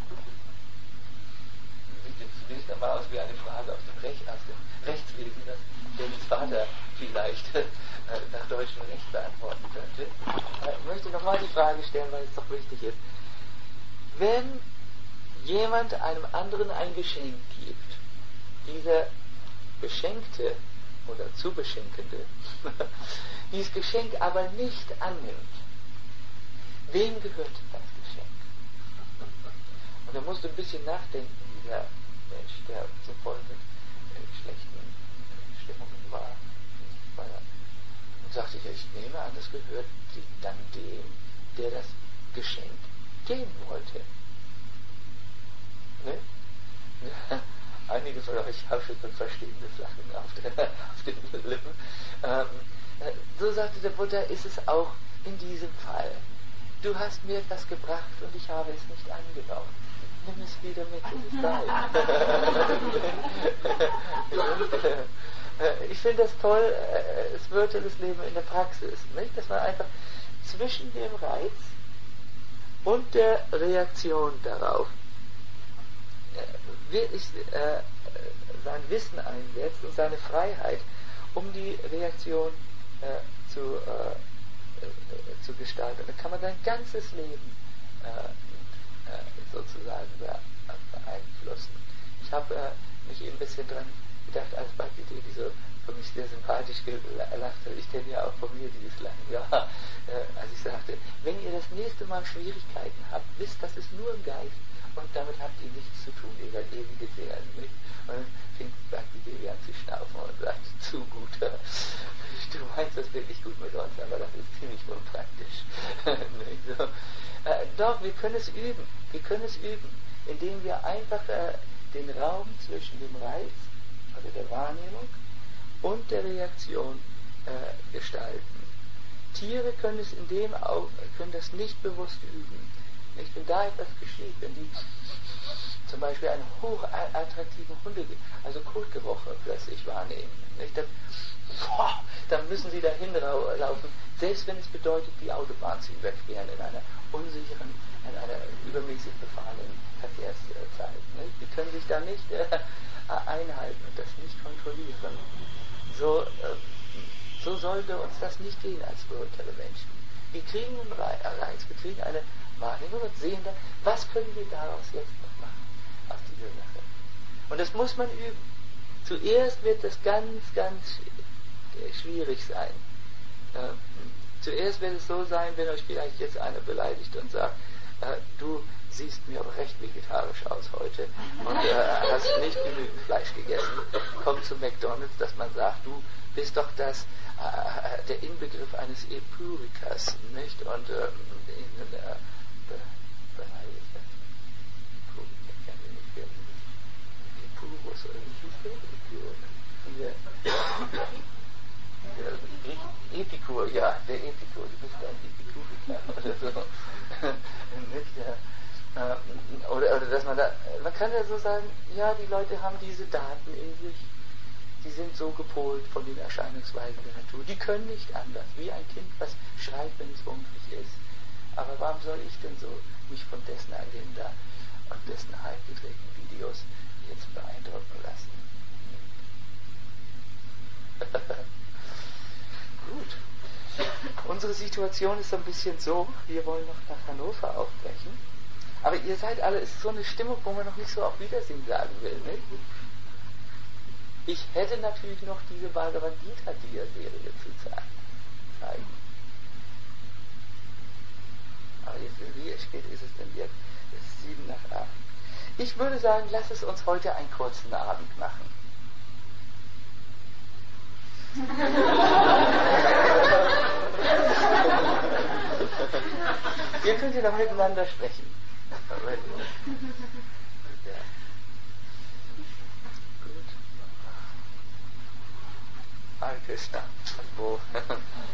Das sieht jetzt zunächst einmal aus wie eine Frage aus dem, Recht, aus dem Rechtswesen, das Dennis Vater vielleicht äh, nach deutschem Recht beantworten könnte. Ich möchte nochmal die Frage stellen, weil es doch wichtig ist. Wenn jemand einem anderen ein Geschenk gibt, dieser Beschenkte oder Zubeschenkende dieses Geschenk aber nicht annimmt, wem gehört das Geschenk? Und da musst du ein bisschen nachdenken, dieser Mensch, der so voll mit äh, schlechten äh, Stimmungen war. Und sagte, ja, ich nehme an, das gehört dann dem, der das Geschenk geben wollte. Ne? Einige von euch haben schon ein verstehendes Lachen auf, der, auf den Lippen. Ähm, so sagte der Buddha, ist es auch in diesem Fall. Du hast mir etwas gebracht und ich habe es nicht angenommen. Nimm es wieder mit, es ist dein. Ich finde das toll, spirituelles Leben in der Praxis, nicht? Dass man einfach zwischen dem Reiz und der Reaktion darauf wirklich äh, sein Wissen einsetzt und seine Freiheit, um die Reaktion äh, zu, äh, äh, zu gestalten. Dann kann man sein ganzes Leben äh, äh, sozusagen beeinflussen. Ich habe äh, mich eben ein bisschen dran gedacht, als Bhakti die so für mich sehr sympathisch gelacht hat. Ich kenne ja auch von mir dieses Lachen. Ja, äh, als ich sagte, wenn ihr das nächste Mal Schwierigkeiten habt, wisst, das ist nur im Geist und damit habt ihr nichts zu tun, ihr seid ewige Seelen. Nicht? Und dann fing Bhakti Devi an zu schnaufen und sagte, zu gut, äh, du meinst das wirklich gut mit uns, aber das ist ziemlich unpraktisch. so. äh, doch, wir können es üben. Wir können es üben, indem wir einfach äh, den Raum zwischen dem Reiz oder der Wahrnehmung und der Reaktion äh, gestalten. Tiere können es in dem auch, können das nicht bewusst üben. Nicht? Wenn da etwas geschieht, wenn die zum Beispiel einen hochattraktiven Hunde, also Kotgeruch plötzlich wahrnehmen, nicht? Dann, boah, dann müssen sie dahin laufen, selbst wenn es bedeutet, die Autobahn zu überqueren in einer unsicheren, in einer übermäßig befahrenen Verkehrszeit. Nicht? Die können sich da nicht äh, einhalten und das nicht kontrollieren. So, äh, so sollte uns das nicht gehen als spirituelle Menschen. Wir kriegen einen Reiz, wir kriegen eine Wahrnehmung und sehen dann, was können wir daraus jetzt noch machen, aus dieser Sache. Und das muss man üben. Zuerst wird das ganz, ganz schwierig sein. Äh, zuerst wird es so sein, wenn euch vielleicht jetzt einer beleidigt und sagt, äh, du siehst mir aber recht vegetarisch aus heute und äh, hast nicht genügend Fleisch gegessen. Kommt zu McDonald's, dass man sagt, du bist doch das, äh, der Inbegriff eines Epurikers, nicht? Und äh, in, äh, beleidigt das. Ich kann mir nicht finden. Epurus oder wie hieß der? Der Epikur, ja, der Epikur, du bist ein Epikuriker oder so. nicht, ja. Oder, oder dass man da, man kann ja so sagen, ja, die Leute haben diese Daten in sich, die sind so gepolt von den Erscheinungsweisen der Natur, die können nicht anders, wie ein Kind, was schreit, wenn es hungrig ist. Aber warum soll ich denn so mich von dessen Agenda und dessen halbgedrehten Videos jetzt beeindrucken lassen? Gut. Unsere Situation ist ein bisschen so, wir wollen noch nach Hannover aufbrechen. Aber ihr seid alle, es ist so eine Stimmung, wo man noch nicht so auf Wiedersehen sagen will, nicht? Ich hätte natürlich noch diese Bhagavad Gita-Dia-Serie zu zeigen. Aber jetzt, wie spät ist es denn jetzt? Es ist sieben nach acht. Ich würde sagen, lass es uns heute einen kurzen Abend machen. Ihr könnt ja noch miteinander sprechen. Ja. Gut. Hare Krishna. Wo?